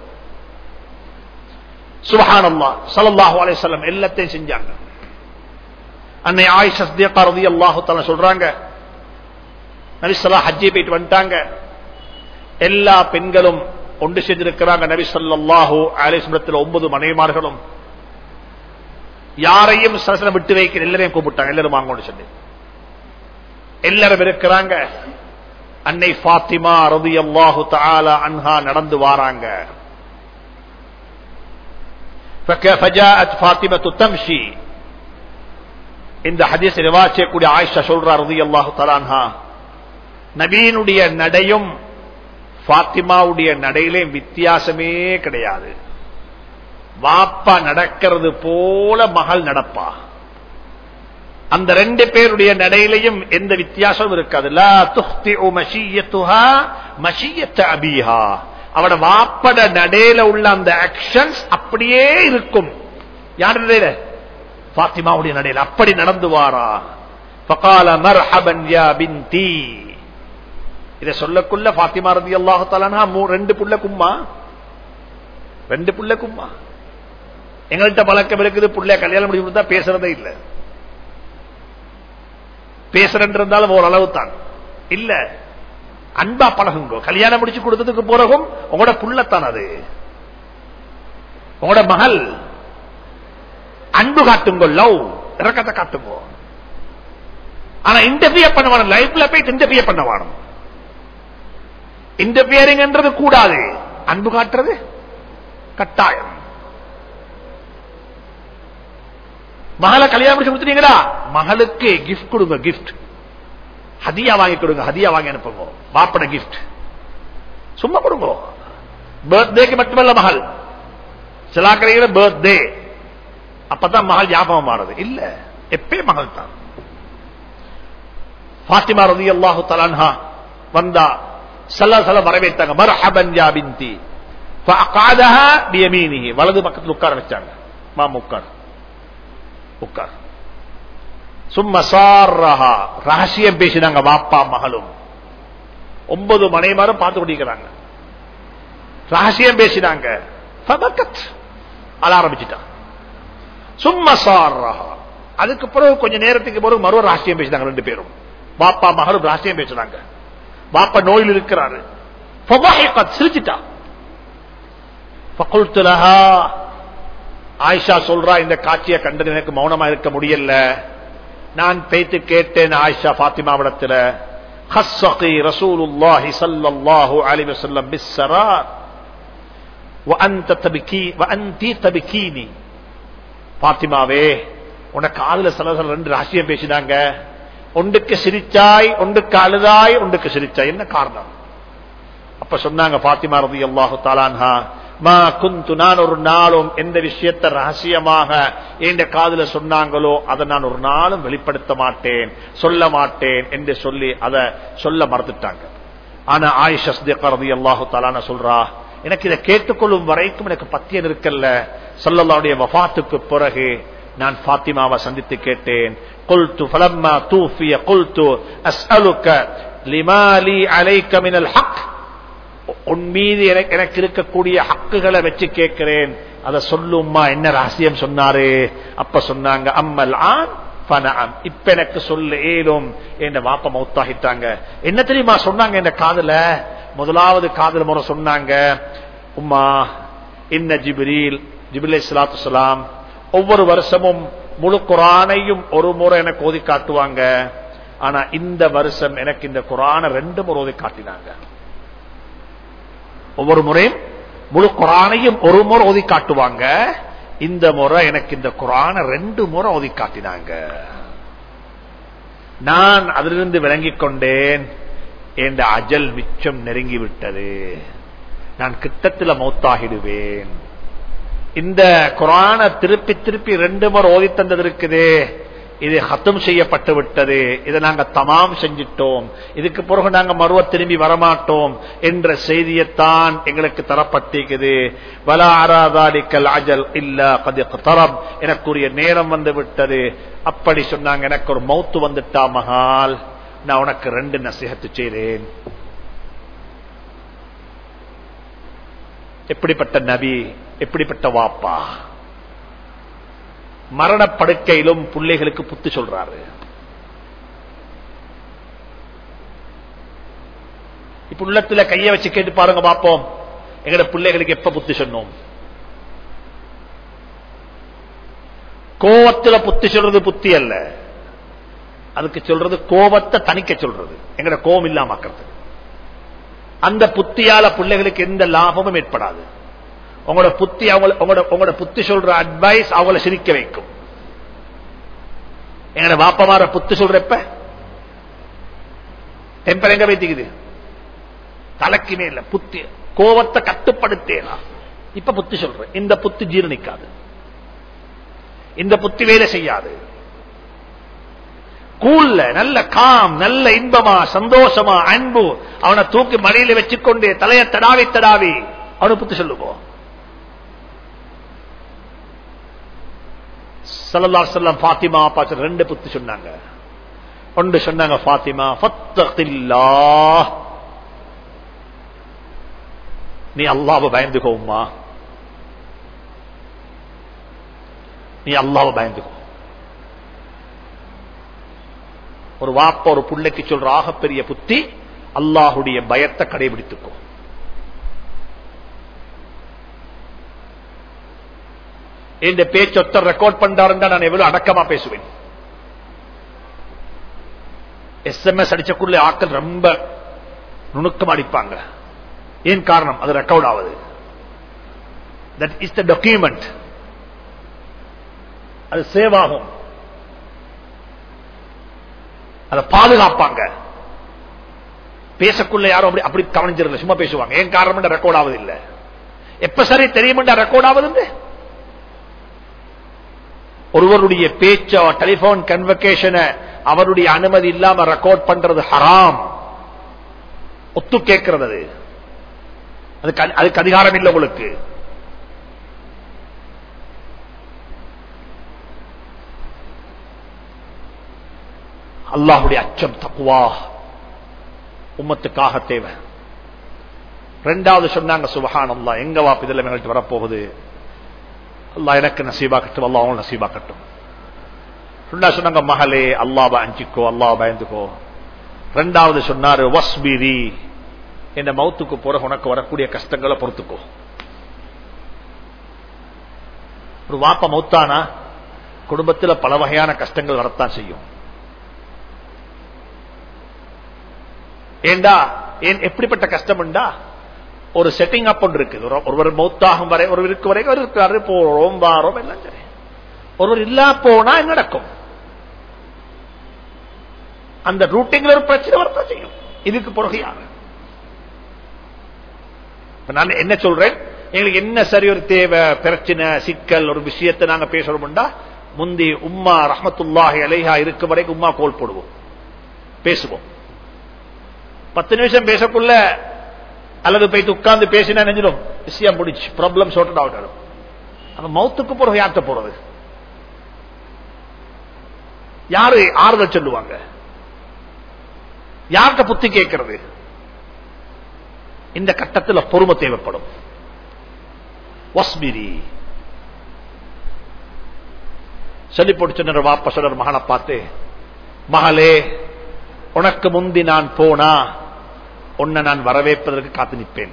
சுப்ஹானல்லாஹ். ஸல்லல்லாஹு அலைஹி வஸல்லம் எல்லாத்தையும் செஞ்சாங்க. அன்னை ஆயிஷா சித்திகா ரலியல்லாஹு தஆலா சொல்றாங்க, நபி ஸல்லல்லாஹு ஹஜ்ஜி போயிட்டு வந்துட்டாங்க. எல்லா பெண்களும் ஒன்று சேர்ந்திருக்கிறாங்க. நபி ஸல்லல்லாஹு அலைஹி வஸல்லம் ஒன்பது மனைவிமார்களும் யாரையும் சரசனம் விட்டு வைக்க எல்லாரையும் கூப்பிட்டாங்க. எல்லாரும் வாங்கன்னு சொல்லி எல்லாரும் இருக்கிறாங்க. அன்னை ஃபாத்திமா ரலியல்லாஹு தஆலா அன்ஹா நடந்து வாராங்க. فجاءت فاطمة تمشي. இந்த ஹதீஸ் ரிவாயத் செய்யக்கூடிய ஆயிஷா சொல்றா ரலியல்லாஹு தஆலா அன்ஹா, நபியினுடைய நடையும் ஃபாத்திமாவுடைய நடையிலே வித்தியாசமே கிடையாது. வாப்பா நடக்கிறது போல மகள் நடப்பா. அந்த ரெண்டு பேருடைய நடையிலையும் எந்த வித்தியாசமும் இருக்காது. லா துஹ்திஉ மஷியத்துஹா மஷியத்த அபீஹா. அவட வாப்பட நடையில உள்ள அந்த ஆக்ஷன்ஸ் அப்படியே இருக்கும். யார் நடையில? ஃபாத்திமாவுடைய நடையில அப்படி நடந்து வாரா. ஃபகால மர்ஹபன் யா பின்தி. இத சொல்லக்குள்ள ஃபாத்திமா ரலியல்லாஹு தஆலா அன்ஹா ரெண்டு புள்ள கும்மா ரெண்டு புள்ள கும்மா. எங்கள்கிட்ட பழக்கம் இருக்குது, புள்ள கல்யாணம் முடிச்சு கொடுத்தா பேசுறதே இல்லை. பேசுறேன் இருந்தாலும் ஓரளவு தான் இல்ல, அன்பா பழகுங்கோ. கல்யாணம் முடிச்சு கொடுத்ததுக்கு பிறகும் உங்களோட புள்ளத்தான் அது, உங்களோட மகள். அன்பு காட்டுங்கோ, லவ் இறக்கத்தை காட்டுங்கோ. ஆனா இன்டர்வியர் பண்ண வேணும், லைஃப்ல போய் இன்டர்வியர் பண்ண வேணும். இன்டர்வியரிங் என்றது கூடாது, அன்பு காட்டுறது கட்டாயம். மகளை கல்யாணம் முடிச்சு கொடுத்துட்டீங்களா, மகளுக்கு கிஃப்ட் கொடுங்க, கிஃப்ட் ஹதியா வாங்கி கொடுங்க, ஹதியா வாங்கி அனுப்புங்க. பாப்பட கிஃப்ட் சும்மா கொடுங்க. பர்த்டேக்கு மட்டுமல்ல மகள், சில கடையில பர்த்டே அப்பதான் மகள் ஞாபகம் மாறுது. இல்ல, எப்பே மகள் தான். ஃபாத்திமா ரலியல்லாஹு தஆலா அன்ஹா வந்தா ஸல்லல்லாஹு அலைஹி வஸல்லம் வரவேற்றாங்க. மர்ஹபன் யா பின்தி. ஃபஅகாதஹா பியமீனிஹி. வலது பக்கத்துல உட்கார வச்சாங்க. மாமா உட்கார் உட்கார். சும்மா சாரஹா. ரகசியம் பேசினாங்க வாப்பா மகளும். ஒன்பது மனைமாரும் பார்த்து கொண்டிருக்கிறாங்க. ரகசியம் பேசினாங்க. ஃபபக்கத். அழ ஆரம்பிச்சுட்டான். சும்மா சாரஹா. அதுக்கு பிறகு கொஞ்ச நேரத்துக்கு பிறகு மறு ரகசியம் பேசினாங்க ரெண்டு பேரும். பாப்பா மகளும் ரகசியம் பேசுறாங்க. பாப்பா நோயில் இருக்கிறாரு. சிரிச்சிட்டா. ஆயிஷா சொல்றா, இந்த காட்சியை கண்டது எனக்கு மௌனமா இருக்க முடியல. நான் பேத்து கேட்டேன் ஆயிஷா ஃபாத்திமாவிடத்துல, ஹஸ்ஸகி ரசூலுல்லாஹி ஸல்லல்லாஹு அலைஹி வஸல்லம் பிஸ்ஸரார் வ அன்த தப்கி வ அன்தி தப்கீனி. ஃபாத்திமாவே, உனக்கு காதுல ஸல்லல்லாஹு ரெண்டு ரகசியம் பேசினாங்க. ஒன்றுக்கு சிரிச்சாய், ஒன்றுக்கு அழுதாய், ஒன்றுக்கு சிரிச்சாய். என்ன காரணம்? அப்ப சொன்னாங்க ஃபாத்திமா ரலியல்லாஹு தஆலா அன்ஹா, மா குந்து, நான் ஒரு நாளும் எந்த விஷயத்தை ரகசியமாக என்ற காதுல சொன்னாங்களோ அதை நான் ஒரு நாளும் வெளிப்படுத்த மாட்டேன், சொல்ல மாட்டேன் என்று சொல்லி அதை சொல்ல மறந்துட்டாங்க. ஆனா ஆயிஷா சித்திகா ரலியல்லாஹு தஆலா சொல்றா, எனக்கு இதை கேட்டுக்கொள்ளும் வரைக்கும் எனக்கு பத்தியம் இருக்கல்ல. ஸல்லல்லாஹுடைய வஃபாத்துக்கு பிறகு நான் ஃபாத்திமாவை சந்தித்து கேட்டேன். قلت فلما توفي قلت اسالك لما لي عليك من الحق. உன் மீது எனக்கு இருக்கக்கூடிய ஹக்குகளை வச்சு கேட்கிறேன், அதை சொல்லும்மா. என்ன ரகசியம் சொன்னாரு? அப்ப சொன்னாங்க, அம்மல் ஆன் ஃபனஅம். இப்ப எனக்கு சொல்ல ஏலும். என் வாப்பா மௌத்தாகிட்டாங்க. என்ன தெரியுமா சொன்னாங்க? இந்த காதுல முதலாவது காதுல முறை சொன்னாங்க, உம்மா இன்ன ஜிப்ரீல் ஜிப்ரீல் அலைஹிஸ்ஸலாத்து வஸ்ஸலாம் ஒவ்வொரு வருஷமும் முழு குர்ஆனையும் ஒரு முறை எனக்கு ஓதி காட்டுவாங்க. ஆனா இந்த வருஷம் எனக்கு இந்த குர்ஆனை ரெண்டு முறை ஓதி காட்டினாங்க. ஒவ்வொரு முறையும் முழு குர்ஆனையும் ஒரு முறை ஓதி காட்டுவாங்க. இந்த முறை எனக்கு இந்த குர்ஆனை ரெண்டு முறை ஓதி காட்டினாங்க. நான் அதிலிருந்து விளங்கிக் கொண்டேன், என்ற அஜல் மிச்சம் நெருங்கிவிட்டது, நான் கிட்டத்தில் மௌத்தாகிடுவேன். இந்த குர்ஆனை திருப்பி திருப்பி ரெண்டு முறை ஓதி தந்தது இருக்குது, இது ஹத்தம் செய்யப்பட்டு விட்டது, இதை நாங்க தமாம் செஞ்சிட்டோம், இதுக்கு பிறகு நாங்க மறுவ திரும்பி வரமாட்டோம் என்ற செய்தியைத்தான் எங்களுக்கு தரப்பட்டிருக்குது. வலா அரா தாலிகல் அஜல் இல்லா கத் இக்தரப். எனக்குரிய நேரம் வந்து விட்டது. அப்படி சொன்னாங்க. எனக்கு ஒரு மௌத்து வந்துட்டா மகால், நான் உனக்கு ரெண்டு நசிஹத்து செய்தேன். எப்படிப்பட்ட நபி, எப்படிப்பட்ட வாப்பா. மரணப்படுக்கையிலும் பிள்ளைகளுக்கு புத்தி சொல்றாரு. இப்ப உள்ளத்துல கைய வச்சு கேட்டு பாருங்க பாப்போம், எங்கட பிள்ளைகளுக்கு எப்ப புத்தி சொன்னோம்? கோவத்துல புத்தி சொல்றது புத்தி அல்ல, அதுக்கு சொல்றது கோபத்தை தணிக்க சொல்றது, எங்கட கோபம் இல்லாம ஆக்கிறது. அந்த புத்தியால பிள்ளைகளுக்கு எந்த லாபமும் ஏற்படாது. உங்களோட புத்தி உங்களோட புத்தி சொல்ற அட்வைஸ் அவங்களை சிரிக்க வைக்கும். எங்கட பாப்பமார புத்தி சொல்றப்ப டெம்பர் எங்க வைத்திக்குது? தலைக்குமே இல்ல. புத்தி கோவத்தை கட்டுப்படுத்தேனா இப்ப புத்தி சொல்ற, இந்த புத்தி ஜீரணிக்காது, இந்த புத்தி வேலை செய்யாது. கூல்ல நல்ல காம், நல்ல இன்பமா, சந்தோஷமா, அன்பு, அவனை தூக்கி மடியில வச்சுக்கொண்டு தலைய தடாவி தடாவி அவனை புத்தி சொல்லுவோம். ஸல்லல்லாஹு அலைஹி வஸல்லம் ஃபாத்திமா பார்த்து ரெண்டு புத்தி சொன்னாங்க. ஒன்று சொன்னாங்க, ஃபாத்திமா ஃபத்தகில்லாஹ், நீ அல்லாஹ்வை பயந்துக்கோம்மா, நீ அல்லாஹ்வை பயந்துக்கோ. ஒரு வாப்ப ஒரு புள்ளைக்கு சொல்ற ஆகப்பெரிய புத்தி, அல்லாஹுடைய பயத்தை கடைபிடித்துக்கோ. இந்த பேச்சொத்த ரெக்கார்ட் பண்றாருன்னா நான் எவ்வளவு அடக்கமா பேசுவேன். எஸ்எம்எஸ் அடிச்சக்குள்ள ஆட்கள் ரொம்ப நுணுக்கம் அடிப்பாங்க. ஏன் காரணம்? அது ரெக்கார்ட் ஆகுது. That is the document. அது சேவ் ஆகும், அதை பாதுகாப்பாங்க. பேசக்குள்ள யாரும் அப்படி அப்படி கவனிச்சிருக்கல, சும்மா பேசுவாங்க. ஏன் காரணம்? ரெக்கார்ட் ஆகுது இல்ல. எப்ப சரி தெரியும் ரெக்கார்ட் ஆகுது. ஒருவருடைய பேச்ச டெலிபோன் கன்வர்சேஷனை அவருடைய அனுமதி இல்லாம ரெக்கார்ட் பண்றது ஹராம். ஒத்து கேட்கிறது, அதுக்கு அதிகாரம் இல்லை உங்களுக்கு. அல்லாஹுடைய அச்சம், தக்வா உம்மத்துக்காக தேவை. ரெண்டாவது சொன்னாங்க, சுப்ஹானல்லாஹ், எங்க வாப்பு இதெல்லாம் எங்கள்கிட்ட வரப்போகுது, அல்லாஹ் எனக்கு நசீபாக்கட்டும், அல்லாஹ் அவங்களுக்கு நசீபாக்கட்டும். சொன்னாங்க, மகளே அல்லாஹ்வை அஞ்சிக்கோ, அல்லாஹ் பயந்துக்கோ. ரெண்டாவது சொன்னாரு, வஸ்பிரி, என்ன மௌத்துக்கு பிறகு உனக்கு வரக்கூடிய கஷ்டங்களை பொறுத்துக்கோ. ஒரு வாப்ப மௌத்தானா குடும்பத்தில் பல வகையான கஷ்டங்கள் வரத்தான் செய்யும். ஏண்டா ஏன் எப்படிப்பட்ட கஷ்டம் உண்டா? ஒரு செட்டிங் அப் ஒன்று இருக்குது. ஒருவர் மௌத்தாகும் வரை ஒருவருக்கு வரைக்கும் இருக்காரு, போறோம் வாரோம் எல்லாம் சரி. ஒருவர் இல்லா போனா என்ன நடக்கும்? அந்த ரூட்டிங்ல ஒரு பிரச்சனை வரத்தான் செய்யும். இதுக்கு பிறகு யாரு? நான் என்ன சொல்றேன், எங்களுக்கு என்ன சரி ஒரு தேவை, பிரச்சனை, சிக்கல், ஒரு விஷயத்தை நாங்க பேசுறோம்டா, முந்தி உம்மா ரஹ்மத்துல்லாஹி அலைஹா இருக்கும் வரைக்கும் உம்மா கோல் போடுவோம், பேசுவோம். பத்து நிமிஷம் பேசக்குள்ள அல்லது போயிட்டு உட்கார்ந்து பேசினா நினைஞ்சிடும், விஷயம் முடிச்சு, ப்ராப்ளம் சார்ட் அவுட் ஆகும். அந்த மௌத்துக்கு பிறகு யார்கிட்ட போறது? யாரு ஆறுதல் சொல்லுவாங்க? யார்கிட்ட புத்தி கேட்கிறது? இந்த கட்டத்தில் பொறுமை தேவைப்படும். வஸ்பிரி சொல்லி போட்டு சொன்ன வாப்ப சொல்ற மகனை பார்த்து, மகளே உனக்கு முந்தி நான் போனா உன்னை நான் வரவேற்பதற்கு காத்து நிற்பேன்.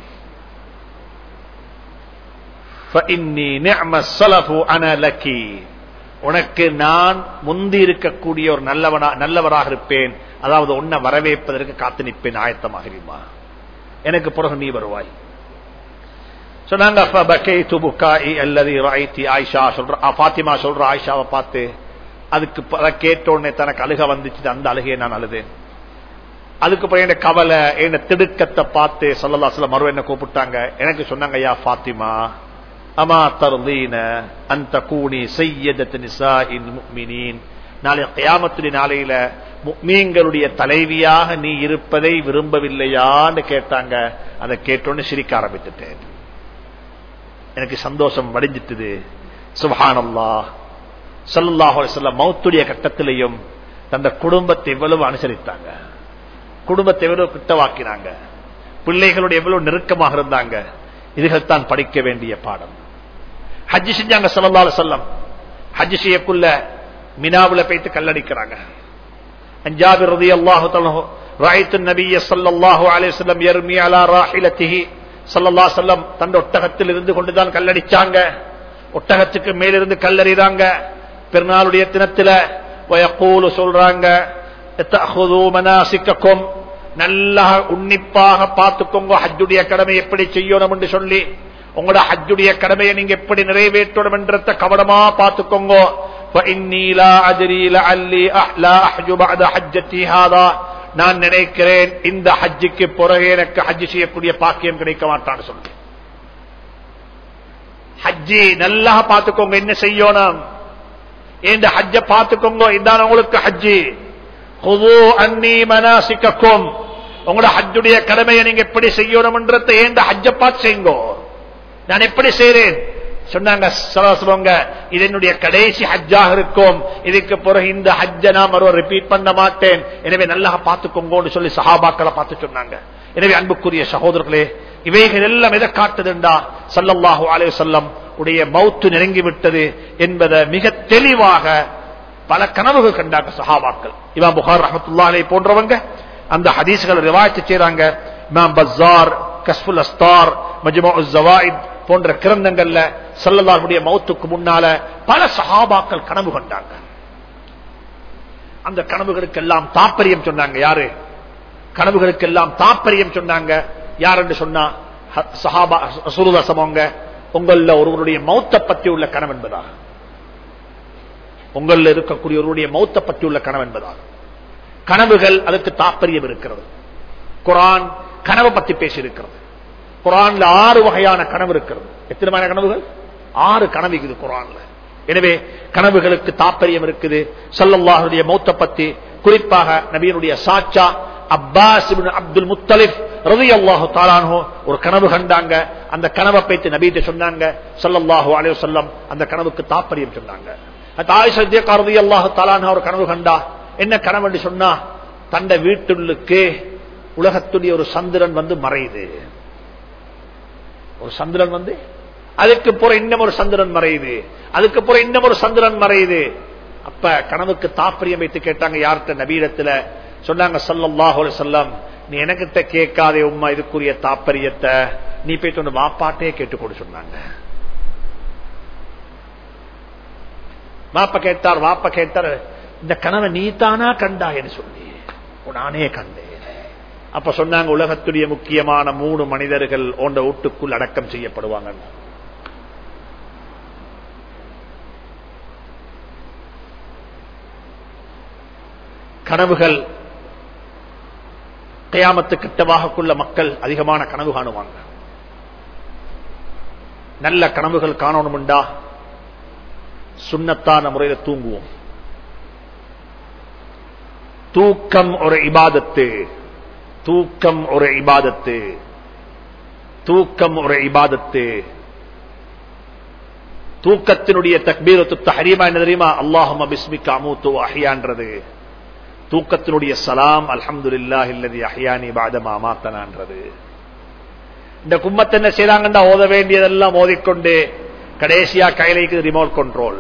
உனக்கு நான் முந்தி இருக்கக்கூடிய ஒரு நல்லவனா நல்லவராக இருப்பேன். அதாவது உன்னை வரவேற்பதற்கு காத்து நிற்பேன், ஆயத்தமாகிறீமா, எனக்கு பிறகு நீ வருவாய். சொன்னாங்க, பாத்திமா சொல்ற ஆயிஷாவை பார்த்து, அதுக்கு கேட்ட உடனே தனக்கு அழுக வந்துச்சு, அந்த அழுகையை நான் அழுதேன். அதுக்கு பிறகு என்ன கவலை, என்ன திடுக்கத்தை பார்த்து ஸல்லல்லாஹு அலைஹி வஸல்லம் மறு என்ன கூப்பிட்டாங்க, எனக்கு சொன்னாங்க, யா ஃபாத்திமா அமா தர்தீன அன் தகூனி சய்யிதத்து நிசாஇல் முஃமினீன், நாளை கியாமத்துடைய நாளையில முஃமின்களுடைய தலைவியாக நீ இருப்பதை விரும்பவில்லையான்னு கேட்டாங்க. அதை கேட்டோன்னு சிரிக்க ஆரம்பித்துட்டேன். எனக்கு சந்தோஷம் வடிஞ்சிட்டது. சுப்ஹானல்லாஹ். ஸல்லல்லாஹு அலைஹி வஸல்லம் மௌத்துடைய கட்டத்திலையும் தந்த குடும்பத்தை எவ்வளவு அனுசரித்தாங்க, குடும்பத்தை எவ்வளவு கிட்டவாக்கினாங்க, பிள்ளைகளுடைய எவ்வளவு நெருக்கமாக இருந்தாங்க. இதுகள் தான் படிக்க வேண்டிய பாடம். ஹஜ் செஞ்சாங்க ஸல்லல்லாஹு அலைஹி வஸல்லம். ஹஜ் செய்யக்குள்ள மினாவுல போயிட்டு கல்லடிக்கிறாங்க. ஜாபிர் ரலியல்லாஹு தஆலா ரஅய்து நபிய ஸல்லல்லாஹு அலைஹி வஸல்லம் யர்மி அலா ராஹிலத்திஹி, ஸல்லல்லாஹு அலைஹி வஸல்லம் தன் ஒட்டகத்தில் இருந்து கொண்டுதான் கல்லடிச்சாங்க. ஒட்டகத்துக்கு மேலிருந்து கல்லறிறாங்க. பெருநாளுடைய தினத்துல வயக்கூலு சொல்றாங்க, தஅஹுது மனாசிக்கக்கும், நல்லா உன்னிப்பாக பார்த்துக்கோங்க, ஹஜ்ஜுடைய கடமை எப்படி செய்யணும் என்று சொல்லி, உங்களோட ஹஜ்ஜுடைய கடமையை நீங்க எப்படி நிறைவேற்றணும் என்றத கவனமா பார்த்துக்கோங்க. நான் நினைக்கிறேன் இந்த ஹஜ்ஜுக்கு பிறகு எனக்கு ஹஜ் செய்யக்கூடிய பாக்கியம் கிடைக்க மாட்டான்னு சொல்லி, ஹஜ்ஜி நல்லா பார்த்துக்கோங்க, என்ன செய்யணும், இந்த ஹஜ்ஜ பார்த்துக்கோங்க, இதான் உங்களுக்கு ஹஜ்ஜி. குது அன்னி மனாசிக்கக்கும், உங்களோட ஹஜ்ஜுடைய கடமையை நீங்க எப்படி செய்யணும்ன்றத ஏண்ட ஹஜ்ஜ பார்த்து செய்யுங்கோ. நான் எப்படி செய்றேன் சொன்னாங்க சொல்லுவாங்க, இது என்னுடைய கடைசி ஹஜ்ஜாக இருக்கும், இதுக்கு பிறகு இந்த ஹஜ்ஜ நான் மறுபடியும் ரிப்பீட் பண்ண மாட்டேன், எனவே நல்லா பார்த்துக்கோங்கன்னு சொல்லி சஹாபாக்களை பார்த்து சொன்னாங்க. எனவே அன்புக்குரிய சகோதரர்களே, இவைகள் எல்லாம் எதை காட்டுதுண்டா ஸல்லல்லாஹு அலைஹி வஸல்லம் உடைய மௌத்து நெருங்கி விட்டது என்பதை மிக தெளிவாக பல கனவுகள் கண்டாங்க சஹாபாக்கள். இமாம் புகாரி ரஹ்மத்துல்லாஹி அலைஹி போன்றவங்க அந்த ஹதீஸ்களை ரிவாயத் செய்றாங்க. இமாம் பஸார், கஸ்ஃபுல் அஸ்தார், மஜ்முஉஸ் ஸவாயித் போன்ற கிரந்தங்கள்ல ஸல்லல்லாஹு அலைஹி மௌத்துக்கு முன்னால பல சஹாபாக்கள் கனவு கண்டாங்க. அந்த கனவுகளுக்கெல்லாம் தாற்பயம் சொன்னாங்க. யாரு கனவுகளுக்கெல்லாம் தாற்பயம் சொன்னாங்க? யார் என்று சொன்னா சஹாபா ரசூலுல்லாஹ் சமங்க, உங்கள ஒருவருடைய மௌத்தை பற்றி உள்ள கனவு என்பதாக, உங்கள இருக்கக்கூடிய ஒருவருடைய மௌத்தை பற்றி உள்ள கனவு என்பதாக. கனவுகள் அதற்கு தாற்பயம் இருக்கிறது. குர்ஆன் கனவு பற்றி பேசி இருக்கிறது. குர்ஆன்ல ஆறு வகையான கனவு இருக்கிறது. எத்தனை வகையான கனவுகள்? ஆறு கனவு இருக்குது குர்ஆன்ல. எனவே கனவுகளுக்கு தாற்பயம் இருக்குது. ஸல்லல்லாஹு அலைஹி மௌத்தை பற்றி குறிப்பாக நபியினுடைய சாச்சா அப்பாஸ் இப்னு அப்துல் முத்தலிப் ரலியல்லாஹு தஆலா அன்ஹு ஒரு கனவு கண்டாங்க. அந்த கனவை பற்றி நபியிட்ட சொன்னாங்க ஸல்லல்லாஹு அலைஹி வஸல்லம். அந்த கனவுக்கு தாற்பயம் சொன்னாங்க. ஆயிஷா சித்திகா ரலியல்லாஹு தஆலா அன்ஹா ஒரு கனவு கண்டா. என்ன கனவு என்று சொன்னா, தண்ட வீட்டுள்ளுக்கு உலகத்துடைய ஒரு சந்திரன் வந்து மறையுது. ஒரு சந்திரன் வந்து அதுக்கு புற இன்னும் ஒரு சந்திரன் மறையுது, அதுக்கு புற இன்னும் ஒரு சந்திரன் மறையுது. அப்ப கனவுக்கு தாற்பயம் வைத்து கேட்டாங்க யார்கிட்ட? நபியிடத்துல. சொன்னாங்க ஸல்லல்லாஹு அலைஹி வஸல்லம், நீ எனக்கிட்ட கேட்காதே உம்மா இதுக்குரிய தாற்பயத்தை, நீ போயிட்டு ஒன்று வாப்பாட்டே கேட்டுக்கொடு சொன்னாங்க. வாப்ப கேட்டார். வாப்ப கேட்டார், இந்த கனவை நீ தானா கண்டா என்று சொல்லி. நானே கண்டேன். அப்ப சொன்னாங்க, உலகத்துடைய முக்கியமான மூணு மனிதர்கள் உண்ட வீட்டுக்குள் அடக்கம் செய்யப்படுவாங்க. கனவுகள் கியாமத்து கிட்டவாகக்குள்ள மக்கள் அதிகமான கனவு காணுவாங்க. நல்ல கனவுகள் காணணும்டா சுன்னத்தான முறையில் தூங்குவோம். தூக்கம் ஒரு இபாதத்து, தூக்கம் ஒரு இபாதத்து, தூக்கம் ஒரு இபாதத்து. தூக்கத்தினுடைய தக்பீரத்து தஹ்ரீமா என்ன தெரியுமா? அல்லாஹும்ம பிஸ்மிக அமூது வ அஹ்யான்றது. தூக்கத்தினுடைய சலாம் அல்ஹம்துலில்லாஹி அல்லதி அஹ்யானி பஅதமா அமாத்தனான்றது. இந்த கும்மத்தை என்ன செய்றாங்கண்டா, ஓத வேண்டியதெல்லாம் ஓதிக்கொண்டு கடைசியா கையிலைக்கு ரிமோட் கண்ட்ரோல்.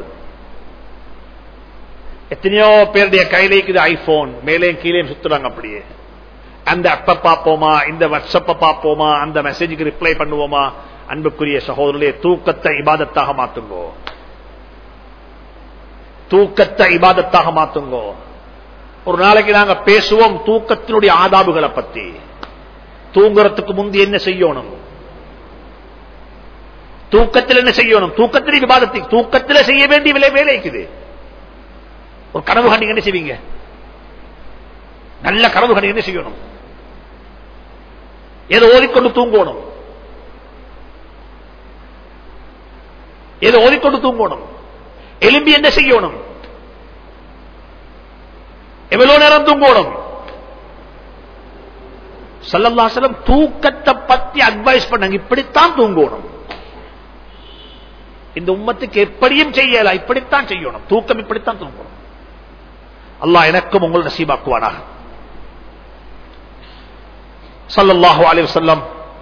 எத்தனையோ பேருடைய கையிலைக்கு ஐபோன் மேலே கீழே சுத்துறாங்க. அப்படியே அந்த அப்ப பார்ப்போமா, இந்த வாட்ஸ்அப்பை பார்ப்போமா, அந்த மெசேஜுக்கு ரிப்ளை பண்ணுவோமா? அன்புக்குரிய சகோதரர்களே, தூக்கத்தை இபாதத்தாக மாத்துங்கோ. தூக்கத்தை இபாதத்தாக மாத்துங்கோ. ஒரு நாளைக்கு நாங்க பேசுவோம் தூக்கத்தினுடைய ஆதாபுகளை பத்தி. தூங்குறதுக்கு முந்தி என்ன செய்யணும், தூக்கத்தில் என்ன செய்யணும், தூக்கத்தில் இபாதத்தை தூக்கத்தில் செய்ய வேண்டிய விலை வேலை இருக்குது. ஒரு கனவு கண்டி என்ன செய்வீங்க? நல்ல கனவு கண்டி என்ன செய்யணும்? ஏதோ ஓதிக்கொண்டு தூங்கணும், ஏதோ ஓதிக்கொண்டு தூங்கணும். எலும்பி என்ன செய்யணும்? எவ்வளவு நேரம் தூங்கணும்? ஸல்லல்லாஹு அலைஹி வஸல்லம் தூக்கத்தை பத்தி அட்வைஸ் பண்ணாங்க. இப்படித்தான் தூங்கணும். இந்த உம்மத்துக்கு எப்படியும் செய்யல, இப்படித்தான் செய்யணும். தூக்கம் இப்படித்தான் தூங்கணும். அல்லாஹ் எனக்கும் உங்கள் நசீபாக்குவானாக. ஸல்லல்லாஹு அலைஹி வஸல்லம்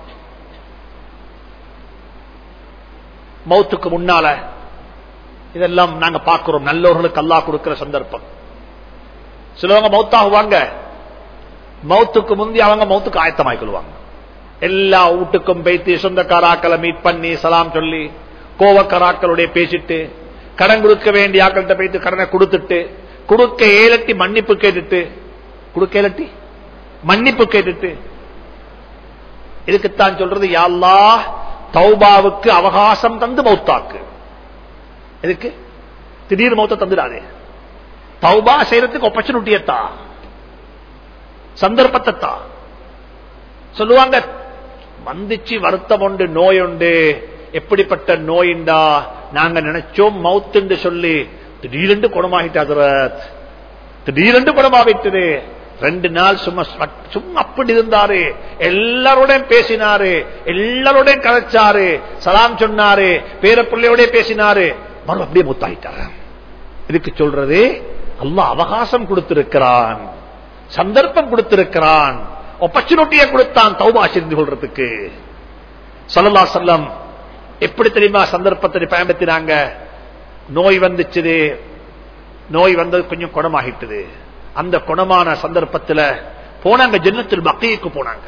மௌத்துக்கு முன்னால இதெல்லாம் நாங்க பார்க்கிறோம். நல்லவர்களுக்கு அல்லாஹ் கொடுக்கிற சந்தர்ப்பம். சிலவங்க மௌத்தாகுவாங்க, மௌத்துக்கு முந்தி அவங்க மௌத்துக்கு ஆயத்தமாய்க்கொள்வாங்க. எல்லா வீட்டுக்கும் போய்த்து சொந்தக்காராக்களை மீட் பண்ணி சலாம் சொல்லி கோவக்காராக்களுடைய பேசிட்டு கடன் கொடுக்க வேண்டிய ஆக்கள்கிட்ட போய்த்து கடனை கொடுத்துட்டு கொடுக்க ஏலட்டி மன்னிப்பு கேட்டுட்டு கொடுக்க ஏலட்டி மன்னிப்பு கேட்டுட்டு இதுக்குத்தான் சொல்றது, யா அல்லாஹ் தௌபாவுக்கு அவகாசம் தந்து மௌத்தாக்கு. இதுக்கு திடீர் மௌத்த தந்துடாதே. தௌபா செய்யறதுக்கு ஆப்பர்ச்சுனிட்டியத்தா, சந்தர்ப்பத்தா சொல்லுவாங்க. வந்துச்சு வருத்தம் உண்டு, நோய் உண்டு. எப்படிப்பட்ட நோயிண்டா நாங்க நினைச்சோம் மௌத்து சொல்லி திடீரென்று குணமாகிட்டார். திடீரென்று குணமாவிட்டது. ரெண்டு நாள் சும்மா சும்மா அப்படி இருந்தாரு. எல்லாரோடையும் பேசினாரு, எல்லாரோடையும் கதைச்சாரு, சலாம் சொன்னாரு, பேர பிள்ளையோட பேசினாரு. மறு அப்படியே மூத்தாயிட்டாரு. இதுக்கு சொல்றது அல்லாஹ் அவகாசம் கொடுத்திருக்கிறான், சந்தர்ப்பம் கொடுத்திருக்கிறான், ஆப்பர்ச்சுனிட்டியை கொடுத்தான் தௌபா செய்து கொள்றதுக்கு. ஸல்லல்லாஹு அலைஹி வஸல்லம் எப்படி தெரியுமா சந்தர்ப்பத்தை பயன்படுத்தினாங்க? நோய் வந்துச்சு, நோய் வந்தது கொஞ்சம் குணமாகிட்டது. அந்த குணமான சந்தர்ப்பத்தில் போனாங்க, ஜன்னத்துல் பக்கீக்கு போனாங்க.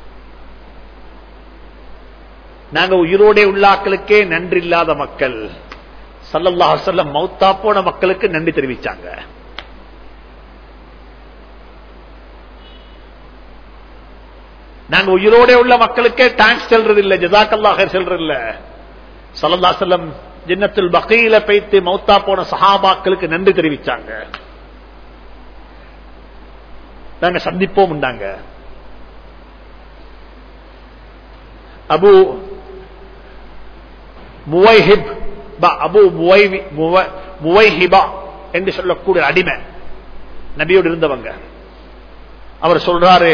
நாங்க உயிரோட உள்ளாக்களுக்கே நன்றி இல்லாத மக்கள். ஸல்லல்லாஹு அலைஹி வஸல்லம் மௌத்தா போன மக்களுக்கு நன்றி தெரிவிச்சாங்க. நாங்க உயிரோட உள்ள மக்களுக்கே தேங்க்ஸ் சொல்றது இல்ல, ஜஸாக்கல்லாஹ் ஹைர் சொல்றது இல்ல. ஸல்லல்லாஹு அலைஹி வஸல்லம் ஜன்னத்துல் பக்கீல போய்த்து மௌத்தா போன சஹாபாக்களுக்கு நன்றி தெரிவிச்சாங்க. நாங்க சந்திப்போம் உண்டாங்க. அபு முவைஹிப் அபு முவைஹிபா என்று சொல்லக்கூடிய அடிமை நபியோடு இருந்தவங்க. அவர் சொல்றாரு,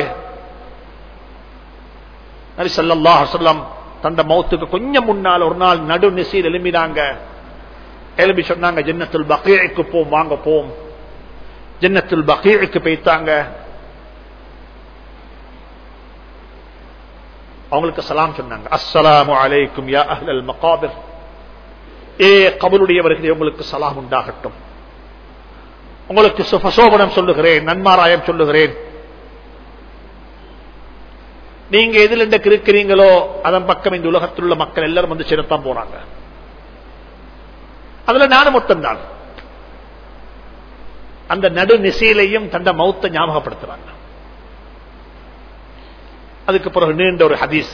நபி ஸல்லல்லாஹு அலைஹி வஸல்லம் தந்த மௌத்துக்கு கொஞ்சம் முன்னால் ஒரு நாள் நடு நிசீர் எழும்பினாங்க. எழுப்பி சொன்னாங்க, ஜன்னத்துல் பக்கீக்கு போம், வாங்க போம். ஜன்னத்துல் பக்கீக்கு போய்த்தாங்க. அவங்களுக்கு சலாம் சொன்னாங்க. அஸ்ஸலாமு அலைக்கும் யா அஹ்லல் மகாபிர், ஏ கபருடையவர்களே உங்களுக்கு சலாம் உண்டாகட்டும். உங்களுக்கு சுபசோபனம் சொல்லுகிறேன், நன்மாராயம் சொல்லுகிறேன். நீங்க எதில் இன்றைக்கு இருக்கிறீங்களோ அதன் பக்கம் இந்த உலகத்தில் உள்ள மக்கள் எல்லாரும் வந்து சேரத்தான் போறாங்க. அதுல நானும் மொத்தம்தான். அந்த நடு நிசையிலையும் தந்த மௌத்தை ஞாபகப்படுத்துறாங்க. அதுக்கு பிறகு நீண்ட ஒரு ஹதீஸ்.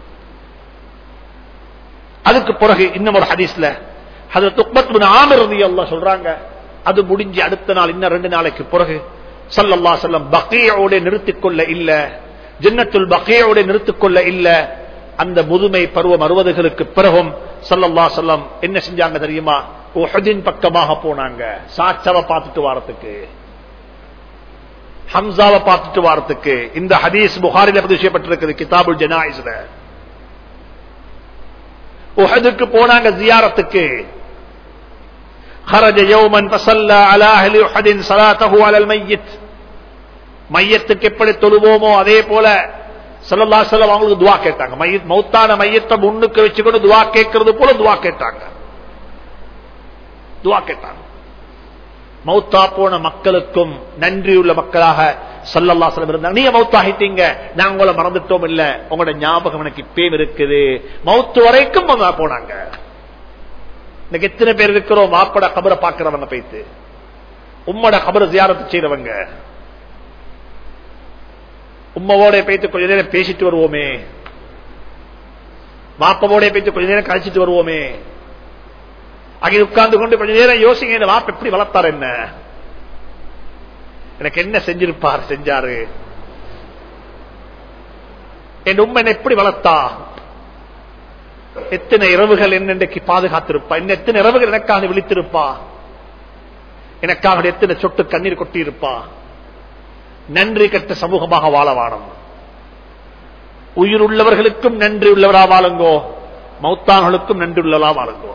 அதுக்கு பிறகு இன்னும் ஒரு ஹதீஸ்ல ஹஜ்ரத் உக்பத் பின் ஆமிர் ரலியல்லாஹு சொல்றாங்க, அது முடிஞ்சு அடுத்த நாள் இன்னும் ரெண்டு நாளைக்கு பிறகு ஸல்லல்லாஹு அலைஹி வஸல்லம் பக்கீயோட நிறுத்திக் கொள்ள இல்ல, ஜன்னத்துல் பக்கீயோட நிறுத்திக் கொள்ள இல்ல. அந்த முதுமை பருவம் அறுபதுகளுக்கு பிறகும் ஸல்லல்லாஹு அலைஹி வஸல்லம் என்ன செஞ்சாங்க தெரியுமா? உஹுதின் பக்கமாக போனாங்க, சாட்சாவை பார்த்துட்டு வாரத்துக்கு, ஹம்சாவை பார்த்துட்டு வாரத்துக்கு. இந்த ஹதீஸ் புகாரில பதிவு செய்யப்பட்டிருக்கிறது, கிதாபுல் ஜனாயிஸ்ல. உஹதுக்கு போனாங்க ஜியாரத்துக்கு. خرج يوما فصلى على اهل احد صلاته على الميت. மையத்துக்கு எப்படி தொழுவோமோ அதே போல ஸல்லல்லாஹு அலைஹி வஸல்லம் அவங்களுக்கு துஆ கேட்டாங்க. மையத் மௌத்தான மையத்தை முன்னுக்கு வச்சுக்கிட்டு துஆ கேட்கிறது போல துஆ கேட்டாங்க. துஆ கேட்டாங்க. மௌத்தா போன மக்களுக்கும் நன்றியுள்ள மக்களாக ஸல்லல்லாஹு அலைஹி வஸல்லம் இருந்தாங்க. நீங்க மௌத்தாகிட்டீங்க, நாங்க உங்களை மறந்துட்டோம் இல்ல, உங்களோட ஞாபகம் எனக்கு இப்பயும் இருக்குது. மௌத்து வரைக்கும் போனாங்க. இன்னைக்கு எத்தனை பேர் இருக்கிறோம் வாப்பட கபரை பார்க்கிறவங்க, போய்த்து உம்மோட கபரை ஜியாரத்து செய்யறவங்க, உம்மவோட போய்த்து கொஞ்ச நேரம் பேசிட்டு வருவோமே, வாப்பவோட போய்த்து கொஞ்ச நேரம் கழிச்சிட்டு வருவோமே, அங்கே உட்கார்ந்து கொண்டு கொஞ்ச நேரம் யோசிங்க, இந்த வாப்ப எப்படி வளர்த்தாரு, என்ன எனக்கு என்ன செஞ்சிருப்பார், செஞ்சாரு, என் உண்மை என்ன எப்படி வளர்த்தா, எத்தனை இரவுகள் என்னைக்கு பாதுகாத்திருப்பா, என்ன எத்தனை இரவுகள் எனக்காக விழித்திருப்பா, எனக்காக எத்தனை சொட்டு கண்ணீர் கொட்டியிருப்பா. நன்றி கட்ட சமூகமாக வாழ வாழும். உயிர் உள்ளவர்களுக்கும் நன்றி உள்ளவரா வாழுங்கோ, மௌத்தான்களுக்கும் நன்றி உள்ளவரா வாழுங்கோ.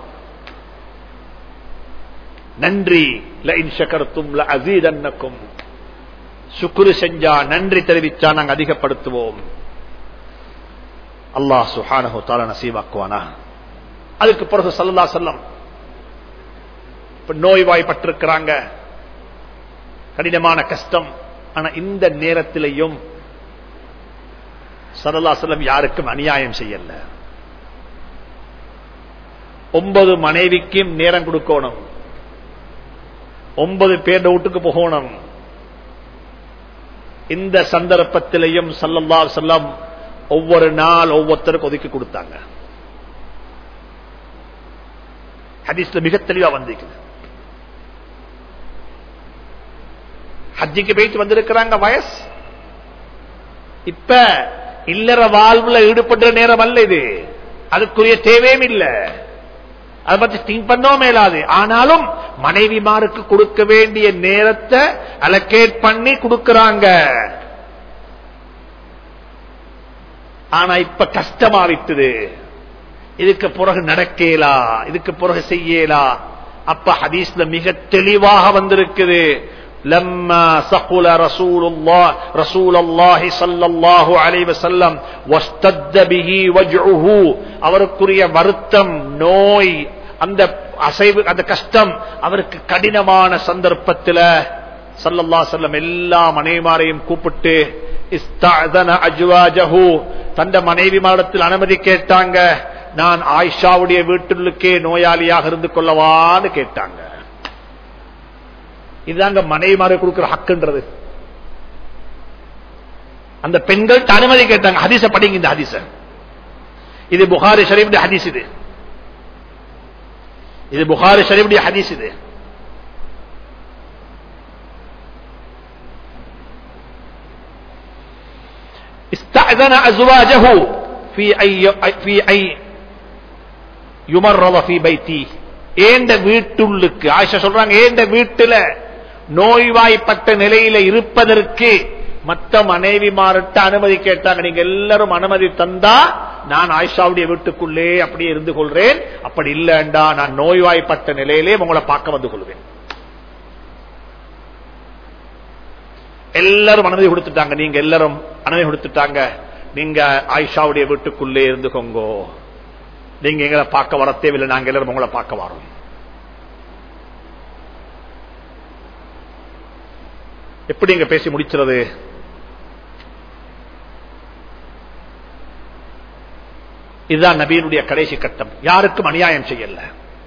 நன்றி லஇன் ஷகர்தும் லஅஸீதன்னக்கும், சுக்ரு செஞ்சா நன்றி தெரிவிச்சா நாங்க அதிகப்படுத்துவோம். அல்லாஹ் சுப்ஹானஹு வ தஆலா நசீபாக்குவானா. அதுக்கு பிறகு ஸல்லல்லாஹு அலைஹி வஸல்லம் நோய்வாய்ப்பட்டிருக்கிறாங்க, கடினமான கஷ்டம். ஆனா இந்த நேரத்திலையும் ஸல்லல்லாஹு அலைஹி வஸல்லம் யாருக்கும் அநியாயம் செய்யல. ஒன்பது மனைவிக்கும் நேரம் கொடுக்கணும், ஒன்பது பேர் வீட்டுக்கு போகணும். இந்த சந்தர்ப்பத்திலையும் ஸல்லல்லாஹு அலைஹி வஸல்லம் ஒவ்வொரு நாள் ஒவ்வொருத்தருக்கு ஒதுக்கி கொடுத்தாங்க. ஹதீஸ்ல மிக தெளிவா வந்திருக்குது. ஹஜ்ஜிக்கு போயிட்டு வந்திருக்கிறாங்க, வயசு இப்ப இல்லற வாழ்வுல ஈடுபடுற நேரம் அல்ல இது, அதுக்குரிய தேவையும் இல்லை, அதை பத்தி திங்க் பண்ணவும் மேலாது. ஆனாலும் மனைவிமாருக்கு கொடுக்க வேண்டிய நேரத்தை அலோகேட் பண்ணி கொடுக்கிறாங்க. ஆனா இப்ப கஷ்டமாவிட்டது, இதுக்கு பிறகு நடக்கலா, இதுக்கு பிறகு செய்யலா. அப்ப ஹதீஸ்ல மிக தெளிவாக வந்திருக்குது, லம்மா ஸகுல ரசூலுல்லாஹ் ரசூலுல்லாஹி ஸல்லல்லாஹு அலைஹி வஸல்லம் வஸ்தத்த பிஹி வஜ்உஹு, அவருக்குரிய வருத்தம், நோய், அந்த அசைவு, அந்த கஷ்டம் அவருக்கு கடினமான சந்தர்ப்பத்தில் ஸல்லல்லாஹு அலைஹி வஸல்லம் எல்லா மனைவிமாரையும் கூப்பிட்டு இஸ்தஅதன அஜ்வாஜஹு, தந்த மனைவிமாரிடத்தில் அனுமதி கேட்டாங்க. நான் ஆயிஷாவுடைய வீட்டுக்கே நோயாளியாக இருந்து கொள்ளவான்னு கேட்டாங்க. இதுதாங்க மனைவிமாரை கொடுக்கிற ஹக்குன்றது. அந்த பெண்கள் அனுமதி கேட்டாங்க. ஹதீஸ படிங்க, இந்த ஹதீஸ. இது புகாரி ஷரீஃபுடைய ஹதீஸ். இது இது புகாரி ஷரீஃபுடைய ஹதீஸ். இது استأذن أزواجه في أي في أي يمرض في بيتي. ஏண்ட வீட்டுள்ளுக்கு ஆயிஷா சொல்றாங்க, ஏண்ட வீட்டுல நோய்வாய்ப்பட்ட நிலையில இருப்பதற்கு மற்ற மனைவிமார்ட்ட அனுமதி கேட்டாங்க. நீங்க எல்லாரும் அனுமதி தந்தா நான் ஆயிஷாவுடைய வீட்டுக்குள்ளே அப்படியே இருந்து கொள்றேன், அப்படி இல்லண்டா நான் நோய்வாய்ப்பட்ட நிலையிலே உங்களை பார்க்க வந்து கொள்வேன். எல்லாரும் அனுமதி கொடுத்துட்டாங்க. நீங்க எல்லாரும் அனுமதி கொடுத்துட்டாங்க, நீங்க ஆயிஷாவுடைய வீட்டுக்குள்ளே இருந்துக்கோங்கோ, நீங்க எங்களை பார்க்க வர தேவையில்லை, நாங்க எல்லாரும் உங்களை பார்க்க வரோம். எப்படி இங்க பேசி முடிக்கிறது? இதுதான் நபியினுடைய கடைசி கட்டம். யாருக்கும் அநியாயம் செய்யல,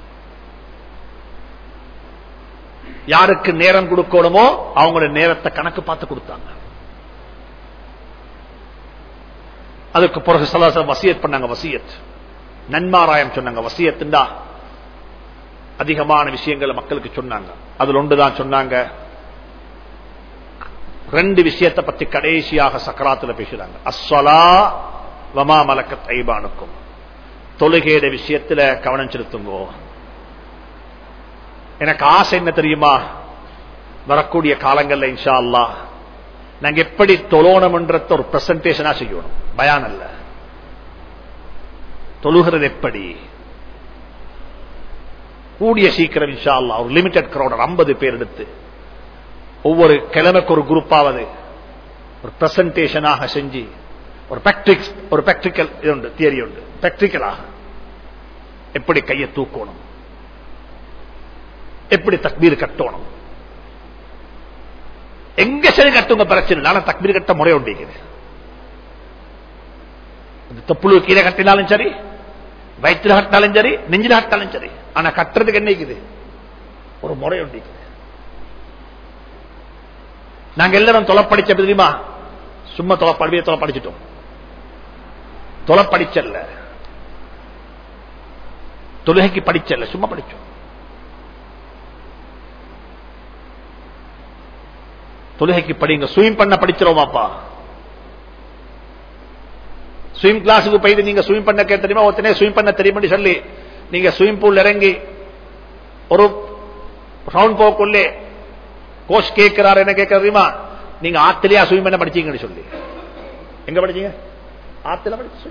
யாருக்கு நேரம் கொடுக்கணுமோ அவங்களுடைய நேரத்தை கணக்கு பார்த்து கொடுத்தாங்க. அதுக்கு பிறகு ஸல்லல்லாஹு அலைஹி வஸல்லம் வசியத் பண்ணாங்க. வசியத் நன்மாராயம் சொன்னாங்க. வசியத்துண்டா அதிகமான விஷயங்களை மக்களுக்கு சொன்னாங்க. அதுல ஒன்றுதான் சொன்னாங்க, ரெண்டு விஷயத்தை பத்தி கடைசியாக சக்கராத்துல பேசுறாங்க. அஸ்ஸலா வமா மலக்கத் ஐமானுக்கும், தொழுகையிட விஷயத்துல கவனம் செலுத்துங்கோ. எனக்கு ஆசை என்ன தெரியுமா, வரக்கூடிய காலங்கள்ல இன்ஷா அல்லாஹ் நாங்க எப்படி தொழணும்ன்றத ஒரு பிரசன்டேஷனா செய்யணும், பயான் அல்ல. தொழுகிறது எப்படி கூடிய சீக்கிரம் இன்ஷா அல்லாஹ் ஒரு லிமிடெட் கிரௌட் ஐம்பது பேர் எடுத்து ஒவ்வொரு கிழமைக்கு ஒரு குரூப்பாவது ஒரு பிரசன்டேஷனாக செஞ்சு ஒரு பிராக்டிக்ஸ் ஒரு பிராக்டிக்கல் இது உண்டு, தியரி உண்டு, பிராக்டிக்கலாக எப்படி கையை தூக்கணும், எப்படி தக்பீர் கட்டணும், எங்க சரி கட்டுங்க பிரச்சனை. நானும் தக்பீர் கட்ட முறை உண்டிக்குது. தொப்புளு கீழே கட்டினாலும் சரி, வயிற்றுல கட்டினாலும் சரி, நெஞ்சில கட்டினாலும் சரி, ஆனா கட்டுறதுக்கு என்ன இருக்குது, ஒரு முறை உண்டிக்குது. நாங்க எல்லாரும் தொலை படிச்ச தெரியுமா, சும்மா தொலை படிவே தொலை படிச்சிட்டோம். தொலை படிச்சல்ல, தொழுகைக்கு படிச்சல்ல, சும்மா படிச்சோம். தொழுகைக்கு படிங்க. ஸ்விம் பண்ண படிச்சிரோமாப்பா. ஸ்விம் கிளாஸுக்கு போயிட்டு நீங்க ஸ்விம் பண்ண கேட்ட தெரியுமா, ஒருத்தனே ஸ்விம் பண்ண தெரியுமா சொல்லி நீங்க ஸ்விம் பூல் இறங்கி ஒரு ரவுண்ட் போக்குள்ளே கோச் கேட்கிறாரு, என்ன கேட்க தெரியுமா, நீங்க ஆத்திலையா ஸ்விம் பண்ண படிச்சீங்கன்னு சொல்லி. எங்க படிச்சீங்க? ஆத்துல படிச்சு.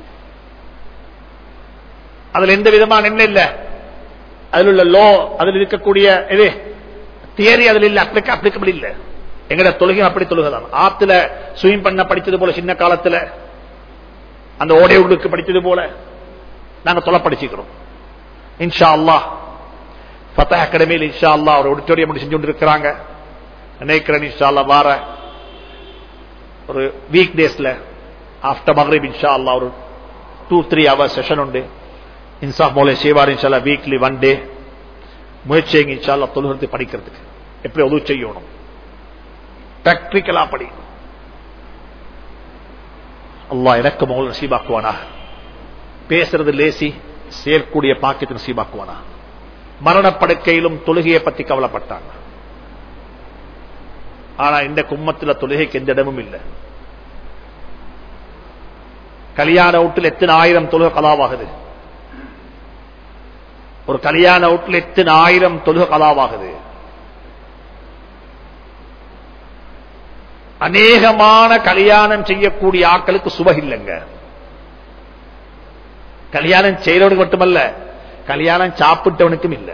அதுல எந்த விதமான என்ன இல்ல, அதுல உள்ள லோ, அதுல இருக்கக்கூடிய இது தியரி அதுல இல்ல, அப்ளிகபிள் இல்ல. எங்கட தொழுகை அப்படி தொழுகதான். ஆத்துல ஸ்விம் பண்ண படிச்சது போல சின்ன காலத்துல அந்த ஓடை உள்ளுக்கு படிச்சது போல நாங்க தொலை படிச்சுக்கிறோம். இன்ஷா அல்லாஹ் ஃபதஹ் அகாடமியில் இன்ஷா அல்லாஹ் ஒரு ஆடிட்டோரியம் செஞ்சு கொண்டு இருக்கிறாங்க. நினைக்கிறேன் இன்ஷா அல்லாஹ் வார ஒரு வீக் டேஸ்ல ஆஃப்டர் மக்ரிப் இன்ஷா அல்லாஹ் ஒரு டூ த்ரீ ஹவர்ஸ் செஷன் உண்டு. இன்சாஃப் மௌலை சேவார் இன்ஷா அல்லாஹ் வீக்லி ஒன் டே முயற்சிங்க இன்ஷா அல்லாஹ் தொழுகிறது படிக்கிறதுக்கு. எப்படி உதவி செய்யணும், பிராக்டிகலா படி. அல்லாஹ் எனக்கு மௌல் நசீபாக்குவானா. பேசுறது லேசி, செயற்கூடிய பாக்கியத்தை நசீபாக்குவானா. மரணப்படுக்கையிலும் தொழுகையை பத்தி கவலைப்பட்டாங்க. ஆனா இந்த கும்மத்துல தொழுகைக்கு எந்த இடமும் இல்லை. கல்யாண வீட்டில் எத்தனை ஆயிரம் தொழுகை கலாவாகுது, ஒரு கல்யாண வீட்டில் எத்தனை ஆயிரம் தொழுகை கலாவாகுது. அநேகமான கல்யாணம் செய்யக்கூடிய ஆட்களுக்கு சுப இல்லைங்க. கல்யாணம் செய்யறவனுக்கு மட்டுமல்ல, கல்யாணம் சாப்பிட்டவனுக்கும் இல்லை.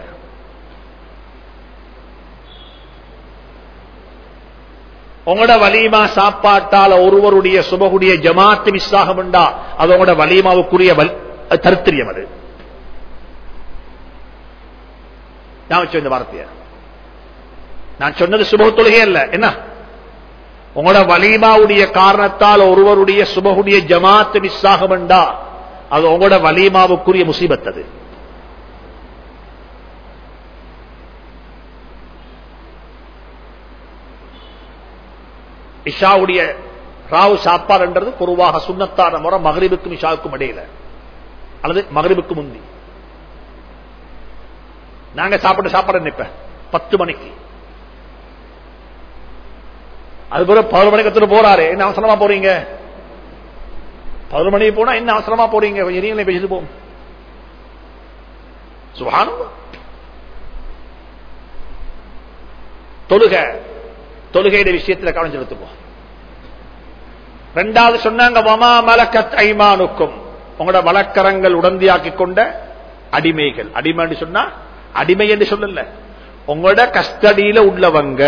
உங்களோட வலிமா சாப்பாட்டால ஒருவருடைய சுபகுடைய ஜமாத்து மிஸ்ஸாகம் உண்டா, அது உங்களோட வலிமாவுக்குரிய தருத்திரியம். அது நான் சொன்ன வார்த்தைய நான் சொன்னது சுபகு தொழுகை அல்ல. என்ன, உங்களோட வலிமாவுடைய காரணத்தால் ஒருவருடைய சுபகுடைய ஜமாத்து மிஸ்ஸாகம் உண்டா, அது உங்களோட வலிமாவுக்குரிய முசீபத். அது இஷாவுடைய ராவு சாப்பாடுன்றது பொதுவாக சுன்னத்தான முறை மகரிபுக்கும் இஷாவுக்கும் இடையில அல்லது மகரிபுக்கு முந்தி. நாங்க சாப்பிட்ட சாப்பாடு நினைப்பேன் பத்து மணிக்கு, அது பிறகு பதினொரு மணிக்கு எடுத்துட்டு போறாரு. என்ன அவசரமா போறீங்க? பதினொரு மணிக்கு போனா என்ன அவசரமா போறீங்க? கொஞ்சம் பேசிட்டு போம். சுப்ஹானல்லாஹ். தொழுக தொழுகையுடைய விஷயத்தில் கவனம் செலுத்துவோம். ரெண்டாவது சொன்னாங்க, வமா மலக்கத் ஐமானுக்கும், உங்களோட வழக்கரங்கள் உடந்தியாக்கி கொண்ட அடிமைகள். அடிமை என்று சொன்னா அடிமை என்று சொல்லல, உங்களோட கஸ்டடியில உள்ளவங்க.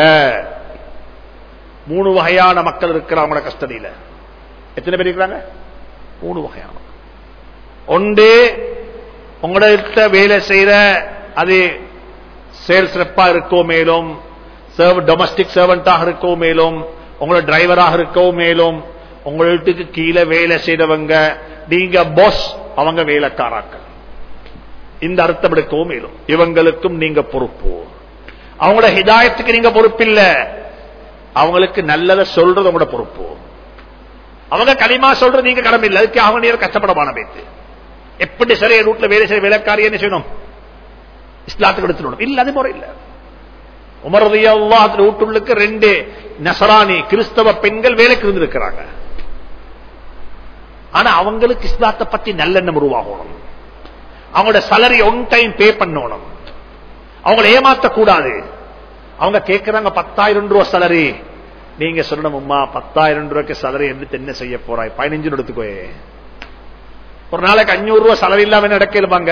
மூணு வகையான மக்கள் இருக்கிறாங்க உங்களோட கஸ்டடியில. எத்தனை பேர் இருக்கிறாங்க? மூணு வகையான. ஒன்று உங்களோட வேலை செய்யற, அது சேல்ஸ் ரெப்பா இருக்கோ மேலும், டொமஸ்டிக் சர்வெண்டாக இருக்கோ மேலும், உங்களோட டிரைவராக இருக்கோ மேலும், உங்க வீட்டுக்கு கீழே வேலை செய்தவங்க, நீங்க பாஸ், அவங்க வேலைக்காராக்கள். இந்த அர்த்தம் எடுக்கவோ மேலும் இவங்களுக்கும் நீங்க பொறுப்பு. அவங்களோட ஹிதாயத்துக்கு நீங்க பொறுப்பில்ல, அவங்களுக்கு நல்லதை சொல்றது உங்களோட பொறுப்பு. அவங்க களிமா சொல்றது நீங்க கடமை இல்லை, அதுக்கு அவங்க நேரம் கஷ்டப்படமான பேத்து. எப்படி சரி ரூட்ல வேலை செய்ய வேலைக்காரி என்ன செய்யணும்? இஸ்லாத்துக்கு எடுத்துடணும். இல்ல, அது முறை இல்லை. உமர் ரலியல்லாஹு அன்ஹு வீட்டுக்கு ரெண்டு நசரானி கிறிஸ்தவ பெண்கள் வேலைக்கு இருந்திருக்கிறாங்க. ஆனா அவங்களுக்கு இஸ்லாத்தை பத்தி நல்லெண்ணம் உருவாகணும். அவங்களோட சலரி ஒன் டைம் பே பண்ணணும். அவங்களை ஏமாத்த கூடாது. அவங்க கேட்கிறாங்க பத்தாயிரம் ரூபாய் சலரி. நீங்க சொல்லணும், உம்மா பத்தாயிரம் ரூபாய்க்கு சலரி எடுத்து என்ன செய்ய போறாய்? பதினஞ்சு எடுத்துக்கோ. ஒரு நாளைக்கு அஞ்சூறு ரூபாய் சலரி இல்லாம நடக்கலுமாங்க.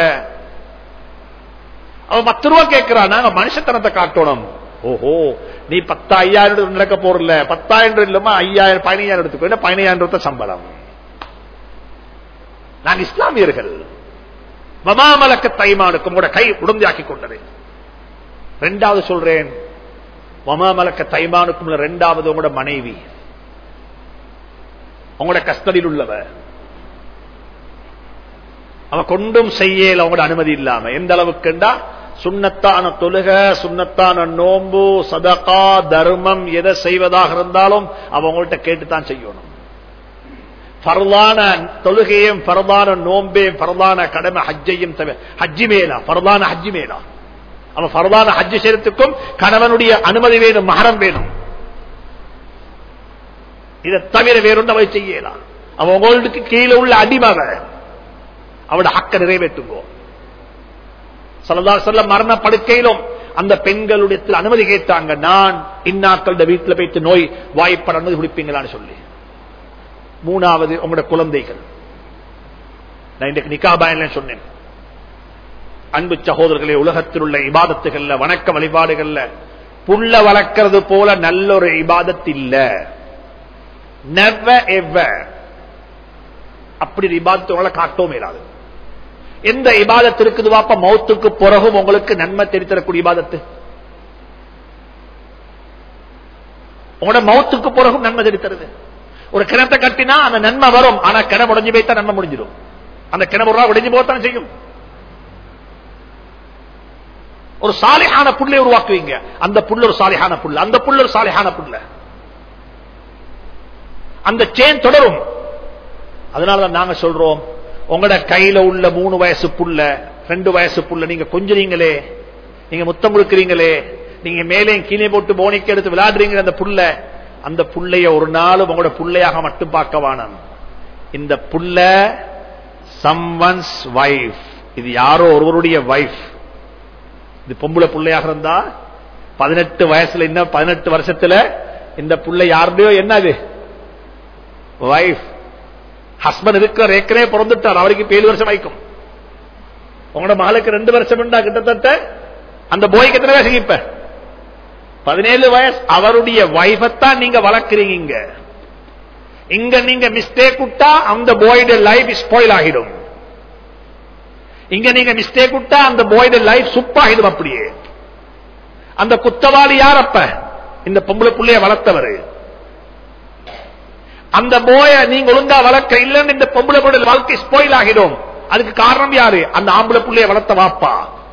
அவன் பத்து ரூபா கேட்கிறான். நாங்க மனுஷத்தனத்தை காட்டணும். ஓஹோ, நீ பத்து ஐயாயிரம் நடக்க போறல, பத்தாயிரம் இல்லமா ஐயாயிரம் பதினையாயிரம் எடுத்துக்கோ, பதினையாயிரம் ரூபாய் சம்பளம். நாங்க இஸ்லாமியர்கள். வமாமலக்க தைமானுக்கும் உங்களோட கை உடம்பியாக்கி கொண்டது. ரெண்டாவது சொல்றேன், வமாமலக்க தைமானுக்கும் ரெண்டாவது உங்களோட மனைவி, உங்களோட கஸ்டடியில் உள்ளவ. அவ கொண்டும் செய்யல உங்களோட அனுமதி இல்லாம. எந்த அளவுக்குண்டா, சுன்னத்தான தொழுக, சுன்னத்தான நோம்பு, சதகா, தர்மம் எதை செய்வதாக இருந்தாலும் அவங்கள்ட்ட கேட்டுத்தான் செய்யணும். பரலான தொழுகையும் பரலான நோம்பையும் பரலான கடமை ஹஜ்ஜையும் ஹஜ்ஜி மேலா, பரலான ஹஜ்ஜி மேலா. அவன் பரலான ஹஜ்ஜி செய்யறதுக்கும் கணவனுடைய அனுமதி வேணும், மஹரம் வேணும். இதை தவிர வேறொன்று அவள் செய்யலாம். அவன் உங்களுக்கு கீழே உள்ள அடிமக, அவட ஹக்க நிறைவேற்றுங்கோ. ஸல்லல்லாஹு அலைஹி வஸல்லம் மரண படுக்கையிலும் அந்த பெண்களுடைய அனுமதி கேட்டாங்க. நான் இன்னாக்களோட வீட்டில் போயிட்டு நோய் வாய்ப்பட அனுமதி குடிப்பீங்களான்னு சொல்லி. மூணாவது உங்களோட குழந்தைகள். நான் இன்றைக்கு நிக்கா பயன்ல சொன்னேன். அன்பு சகோதரர்களே, உலகத்தில் உள்ள இபாதத்துகள்ல, வணக்க வழிபாடுகள்ல புள்ள வளர்க்கிறது போல நல்ல ஒரு இபாதத் இல்ல. நெவர் எவர் அப்படி இபாதத்து உங்களை காட்டவும் இயலாது. எந்த இபாதத்து இருக்குது வாப்பா மௌத்துக்கு பிறகும் உங்களுக்கு நன்மை தெரிவித்தரக்கூடிய இபாதத்து? உங்களோட மௌத்துக்கு பிறகும் நன்மை தெரிவித்தருது. ஒரு கிணத்தை கட்டினா அந்த நன்மை வரும். ஆனா கிணறு உடஞ்சி போய்த்தான் நன்மை முடிஞ்சிடும். அந்த கிணறு உடஞ்சி போகத்தான் செய்யும். ஒரு சாலிஹான புல்லை உருவாக்குவீங்க, அந்த புல்ல ஒரு சாலிஹான புல்ல, அந்த புல்ல ஒரு சாலிஹான புல்ல, அந்த செயின் தொடரும். அதனாலதான் நாங்க சொல்றோம், உங்களோட கையில உள்ள மூணு வயசு புல்ல, ரெண்டு வயசு புல்ல நீங்க கொஞ்சறீங்களே, நீங்க முத்தம் கொடுக்கிறீங்களே, நீங்க மேலே கீழே போட்டு போனிக்கு எடுத்து விளையாடுறீங்க, அந்த புல்ல, அந்த புள்ளைய ஒரு நாளும் உங்களோட புள்ளையாக மட்டும் பார்க்க வேணாம். இந்த புல்ல someone's wife, இது யாரோ ஒருவருடைய வைஃப். இது பொம்பளை புள்ளையாக இருந்தா பதினெட்டு வயசுல, இன்னும் பதினெட்டு வருஷத்துல இந்த புள்ள யாருடையோ என்னது வைஃப். ஹஸ்பண்ட் இருக்கிற ஏற்கனவே பிறந்துட்டார், அவருக்கு ஏழு வருஷம் ஆயிக்கும். உங்களோட மகளுக்கு ரெண்டு வருஷம் உண்டா கிட்டத்தட்ட. அந்த போய்க்கு எத்தனை வயசு? இப்ப பதினேழு வயசு. அவருடைய வைஃபத்தான் நீங்க வளர்க்கிறீங்க. இங்க நீங்க மிஸ்டேக் விட்டா அந்த போய்ட லைஃப் ஸ்பாயில் ஆகிடும். இங்க நீங்க மிஸ்டேக் விட்டா அந்த போய்ட லைஃப் சுப்பாகிடும். அப்படியே அந்த குத்தவாளி யார்? அப்ப இந்த பொம்பளை புள்ளைய வளர்த்தவர். அந்த போய நீங்க ஒழுங்கா வளர்க்க இல்லைன்னு இந்த பொம்பளை புள்ள வாழ்க்கை ஸ்பாயில் ஆகிடும். அதுக்கு காரணம் யாரு? அந்த ஆம்பளை புள்ளைய வளர்த்த வாப்பா.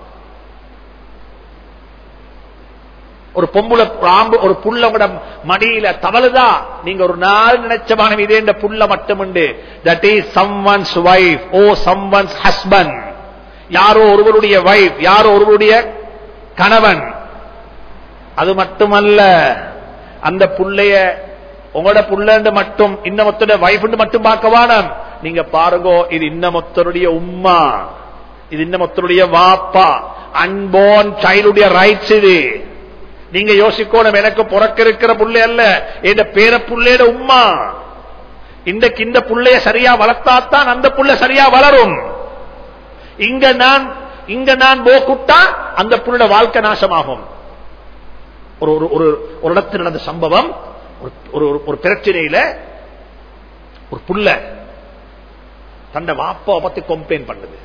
ஒரு பொம்புல ஒரு புள்ள மடியில தவழுதா, நீங்க ஒரு நாள் நினைச்ச மாணவி இதே இந்த புள்ள மட்டும் உண்டு. That is someone's wife or someone's husband. யாரோ ஒருவருடைய வைஃப், யாரோ ஒருவருடைய கணவன். அது மட்டுமல்ல, அந்த புள்ளைய உங்களோட புள்ளண்டு மட்டும் இன்னமொத்தோட வைஃப் மட்டும் பார்க்க வேணாம். நீங்க பாருங்க, இது இன்னமொத்தருடைய உம்மா, இது இன்னமொத்தருடைய வாப்பா. அன்போன் சைல்டுடைய ரைட்ஸ் இது. நீங்க யோசிக்கணும், எனக்கு பிறக்க இருக்கிற புள்ளை அல்ல, இந்த பேர புள்ளையோட உம்மா. இன்றைக்கு இந்த புள்ளைய சரியா வளர்த்தாத்தான் அந்த புள்ள சரியா வளரும். இங்க நான் இங்க நான் போக்குட்டா அந்த புள்ள வாழ்க்கை நாசமாகும். ஒரு ஒரு ஒரு இடத்தில் நடந்த சம்பவம், ஒரு பிரச்சனையில ஒரு புள்ள தன்னை வாப்பாவை பத்தி கம்ப்ளைண்ட் பண்ணுது.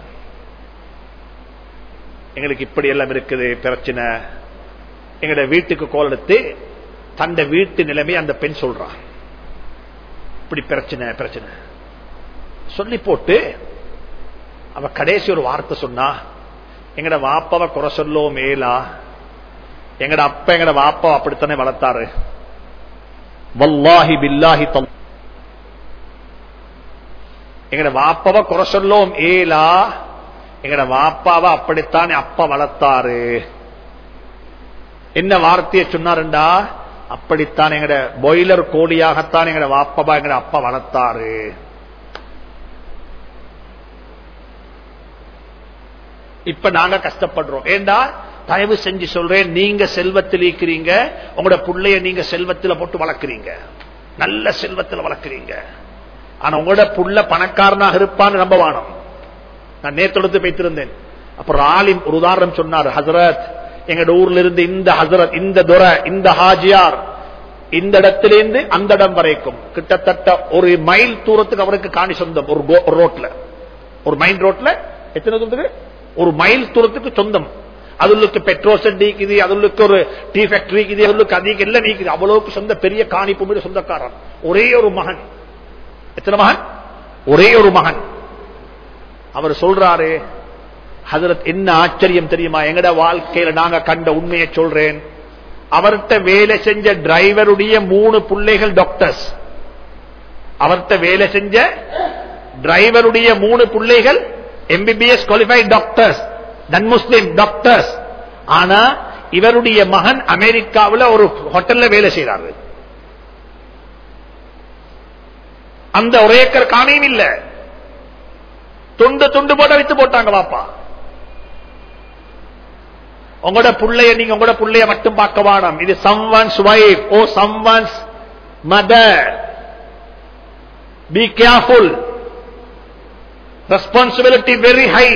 எங்களுக்கு இப்படி எல்லாம் இருக்குது பிரச்சனை. எங்கட வீட்டுக்கு கோல் எடுத்து தந்த வீட்டு நிலைமை அந்த பெண் சொல்றான். இப்படி பிரச்சனை பிரச்சனை சொல்லி போட்டு அவ கடைசி ஒரு வார்த்தை சொன்னா, எங்கட வாப்பாவை குறை சொல்லோ மேலா, எங்கட அப்பா எங்கட வாப்பா அப்படித்தானே வளர்த்தாரு. வல்லாஹி பில்லாஹி தல் எங்கட வாப்பாவை குறை சொல்லோம் ஏலா, எங்கட வாப்பாவை அப்படித்தானே அப்பா வளர்த்தாரு. என்ன வார்த்தையை சொன்னாருண்டா, அப்படித்தான் எங்கட பாய்லர் கோழியாகத்தான் எங்கட வாப்பா எங்கட அப்பா வளர்த்தாரு. இப்ப நாங்க கஷ்டப்படுறோம். ஏண்டா, தயவு செஞ்சு சொல்றேன், நீங்க செல்வத்தில் இருக்கிறீங்க, உங்களோட புள்ளைய நீங்க செல்வத்தில் போட்டு வளர்க்கிறீங்க, நல்ல செல்வத்தில் வளர்க்கிறீங்க. ஆனா உங்களோட புள்ள பணக்காரனாக இருப்பான்னு நம்ப வேணும். நான் நேத்தொடுத்து வைத்திருந்தேன். அப்புறம் ஆலிம் ஒரு உதாரணம் சொன்னார். ஹசரத், எங்க ஊர்ல இருந்து இந்த ஹசரத், இந்த துரை, இந்த ஹாஜியார், இந்த இடத்திலிருந்து அந்த இடம் வரைக்கும் கிட்டத்தட்ட ஒரு மைல் தூரத்துக்கு அவருக்கு காணி சொந்தம். ஒரு ரோட்ல, ஒரு மைல் ரோட்ல எத்தனை தூரத்துக்கு? ஒரு மைல் தூரத்துக்கு சொந்தம். அதுக்கு பெட்ரோல் செட் நீக்குது, அதுக்கு ஒரு டீ ஃபேக்டரி இருக்குது, அதுக்கு அதிக எல்லாம் நீக்குது. அவ்வளவுக்கு சொந்த பெரிய காணி பூமியோட சொந்தக்காரன். ஒரே ஒரு மகன். எத்தனை மகன்? ஒரே ஒரு மகன். அவர் சொல்றாரு, ஹஜரத், என்ன ஆச்சரியம் தெரியுமா, எங்கட வாழ்க்கையில நாங்க கண்ட உண்மையை சொல்றேன். அவர்கிட்ட வேலை செஞ்ச டிரைவருடைய மூணு பிள்ளைகள் டாக்டர்ஸ். அவர்கிட்ட வேலை செஞ்ச டிரைவருடைய மூணு பிள்ளைகள் MBBS qualified doctors, non Muslim doctors. ஆனா இவருடைய மகன் அமெரிக்காவில் ஒரு ஹோட்டல்ல வேலை செய்யறாரு. அந்த ஒரு ஏக்கர் காணியும் இல்ல, துண்டு துண்டு போட்ட வித்து போட்டாங்க வாப்பா. உங்களோட புள்ளைய நீங்க உங்களோட புள்ளைய மட்டும் பார்க்க வேணாம். இது someone's wife or someone's mother. Be careful. Responsibility very high.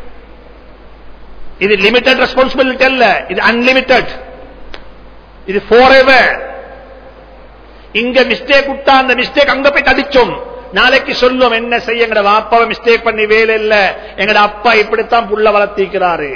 இது limited responsibility அல்ல, இது unlimited. இது forever. இங்க மிஸ்டேக் விட்டா அந்த மிஸ்டேக் அங்க போய் தடிச்சோம். நாளைக்கு சொல்லும், என்ன செய்ய, எங்கட வாப்பாவை மிஸ்டேக் பண்ணி வேலை இல்ல, எங்கட அப்பா இப்படித்தான் புள்ள வளர்த்திக்கிறாரு.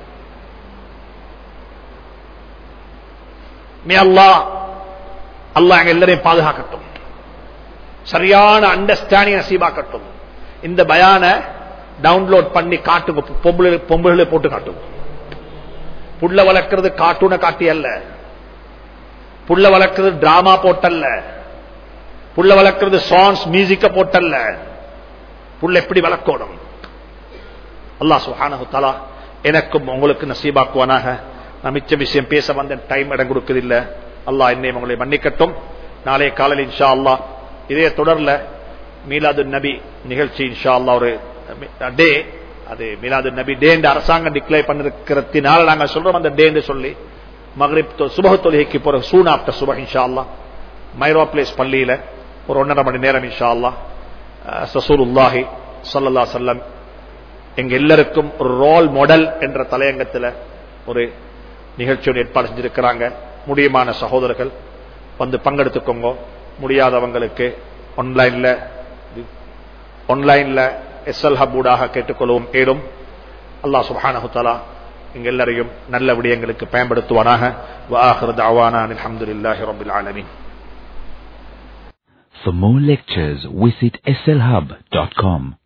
அல்லாஹ் அல்லாஹ் எங்க எல்லாரையும் பாதுகாக்கட்டும், சரியான அண்டர்ஸ்டாண்டிங் நசீபாக்கட்டும். இந்த பயான டவுன்லோட் பண்ணி காட்டுங்க, பொம்பளை போட்டு காட்டுங்க. புள்ள வளர்க்கிறது கார்ட்டூனை காட்டி அல்ல, புள்ள வளர்க்கிறது டிராமா போட்டல்ல, புள்ள வளர்க்கிறது சாங்ஸ் மியூசிக்க போட்டல்ல. புள்ள எப்படி வளர்க்கணும் அல்லாஹ் சுப்ஹானஹு தஆலா எனக்கும் உங்களுக்கு நசீபாக்குவானாக. நான் மிச்ச விஷயம் பேச வந்த டைம் இடம் கொடுக்கதில்லை. அல்லாஹ் என்னையும் உங்களை மன்னிக்கட்டும். நாளைய காலையில் இன்ஷா அல்லாஹ் இதே தொடர்ல மீலாது நபி நிகழ்ச்சி இன்ஷா அல்லாஹ் ஒரு டே, அது மீலாது நபி டே என்று அரசாங்கம் டிக்ளேர் பண்ணிருக்கிறதுனால நாங்கள் சொல்றோம் அந்த டே என்று சொல்லி மக்ரிப் சுபஹ் தொழுகைக்கு போற சூன் ஆஃப்டர் சுபஹ் இன்ஷா அல்லாஹ் மைரோ பிளேஸ் பள்ளியில ஒரு ஒன்றரை மணி நேரம் இன்ஷா அல்லாஹ் ரசூலுல்லாஹி ஸல்லல்லாஹு அலைஹி வஸல்லம் எங்க எல்லாருக்கும் ஒரு ரோல் மாடல் என்ற தலையங்கத்தில் ஒரு நிகழ்ச்சியோடு ஏற்பாடு செஞ்சிருக்கிறாங்க. முடியுமான சகோதரர்கள் வந்து பங்கெடுத்துக்கோங்க. முடியாதவங்களுக்கு ஆன்லைன்ல ஆன்லைன்ல எஸ்எல் ஹப் ஊடாக கேட்டுக்கொள்ளவும் ஏடும். அல்லாஹ் சுப்ஹானஹு தஆலா எங்க எல்லாரையும் நல்ல விடயங்களுக்கு பயன்படுத்துவானாக. வ ஆகிரு தஅவானா அல்ஹம்துலில்லாஹி ரப்பில் ஆலமீன். For more lectures, visit S L hub dot com.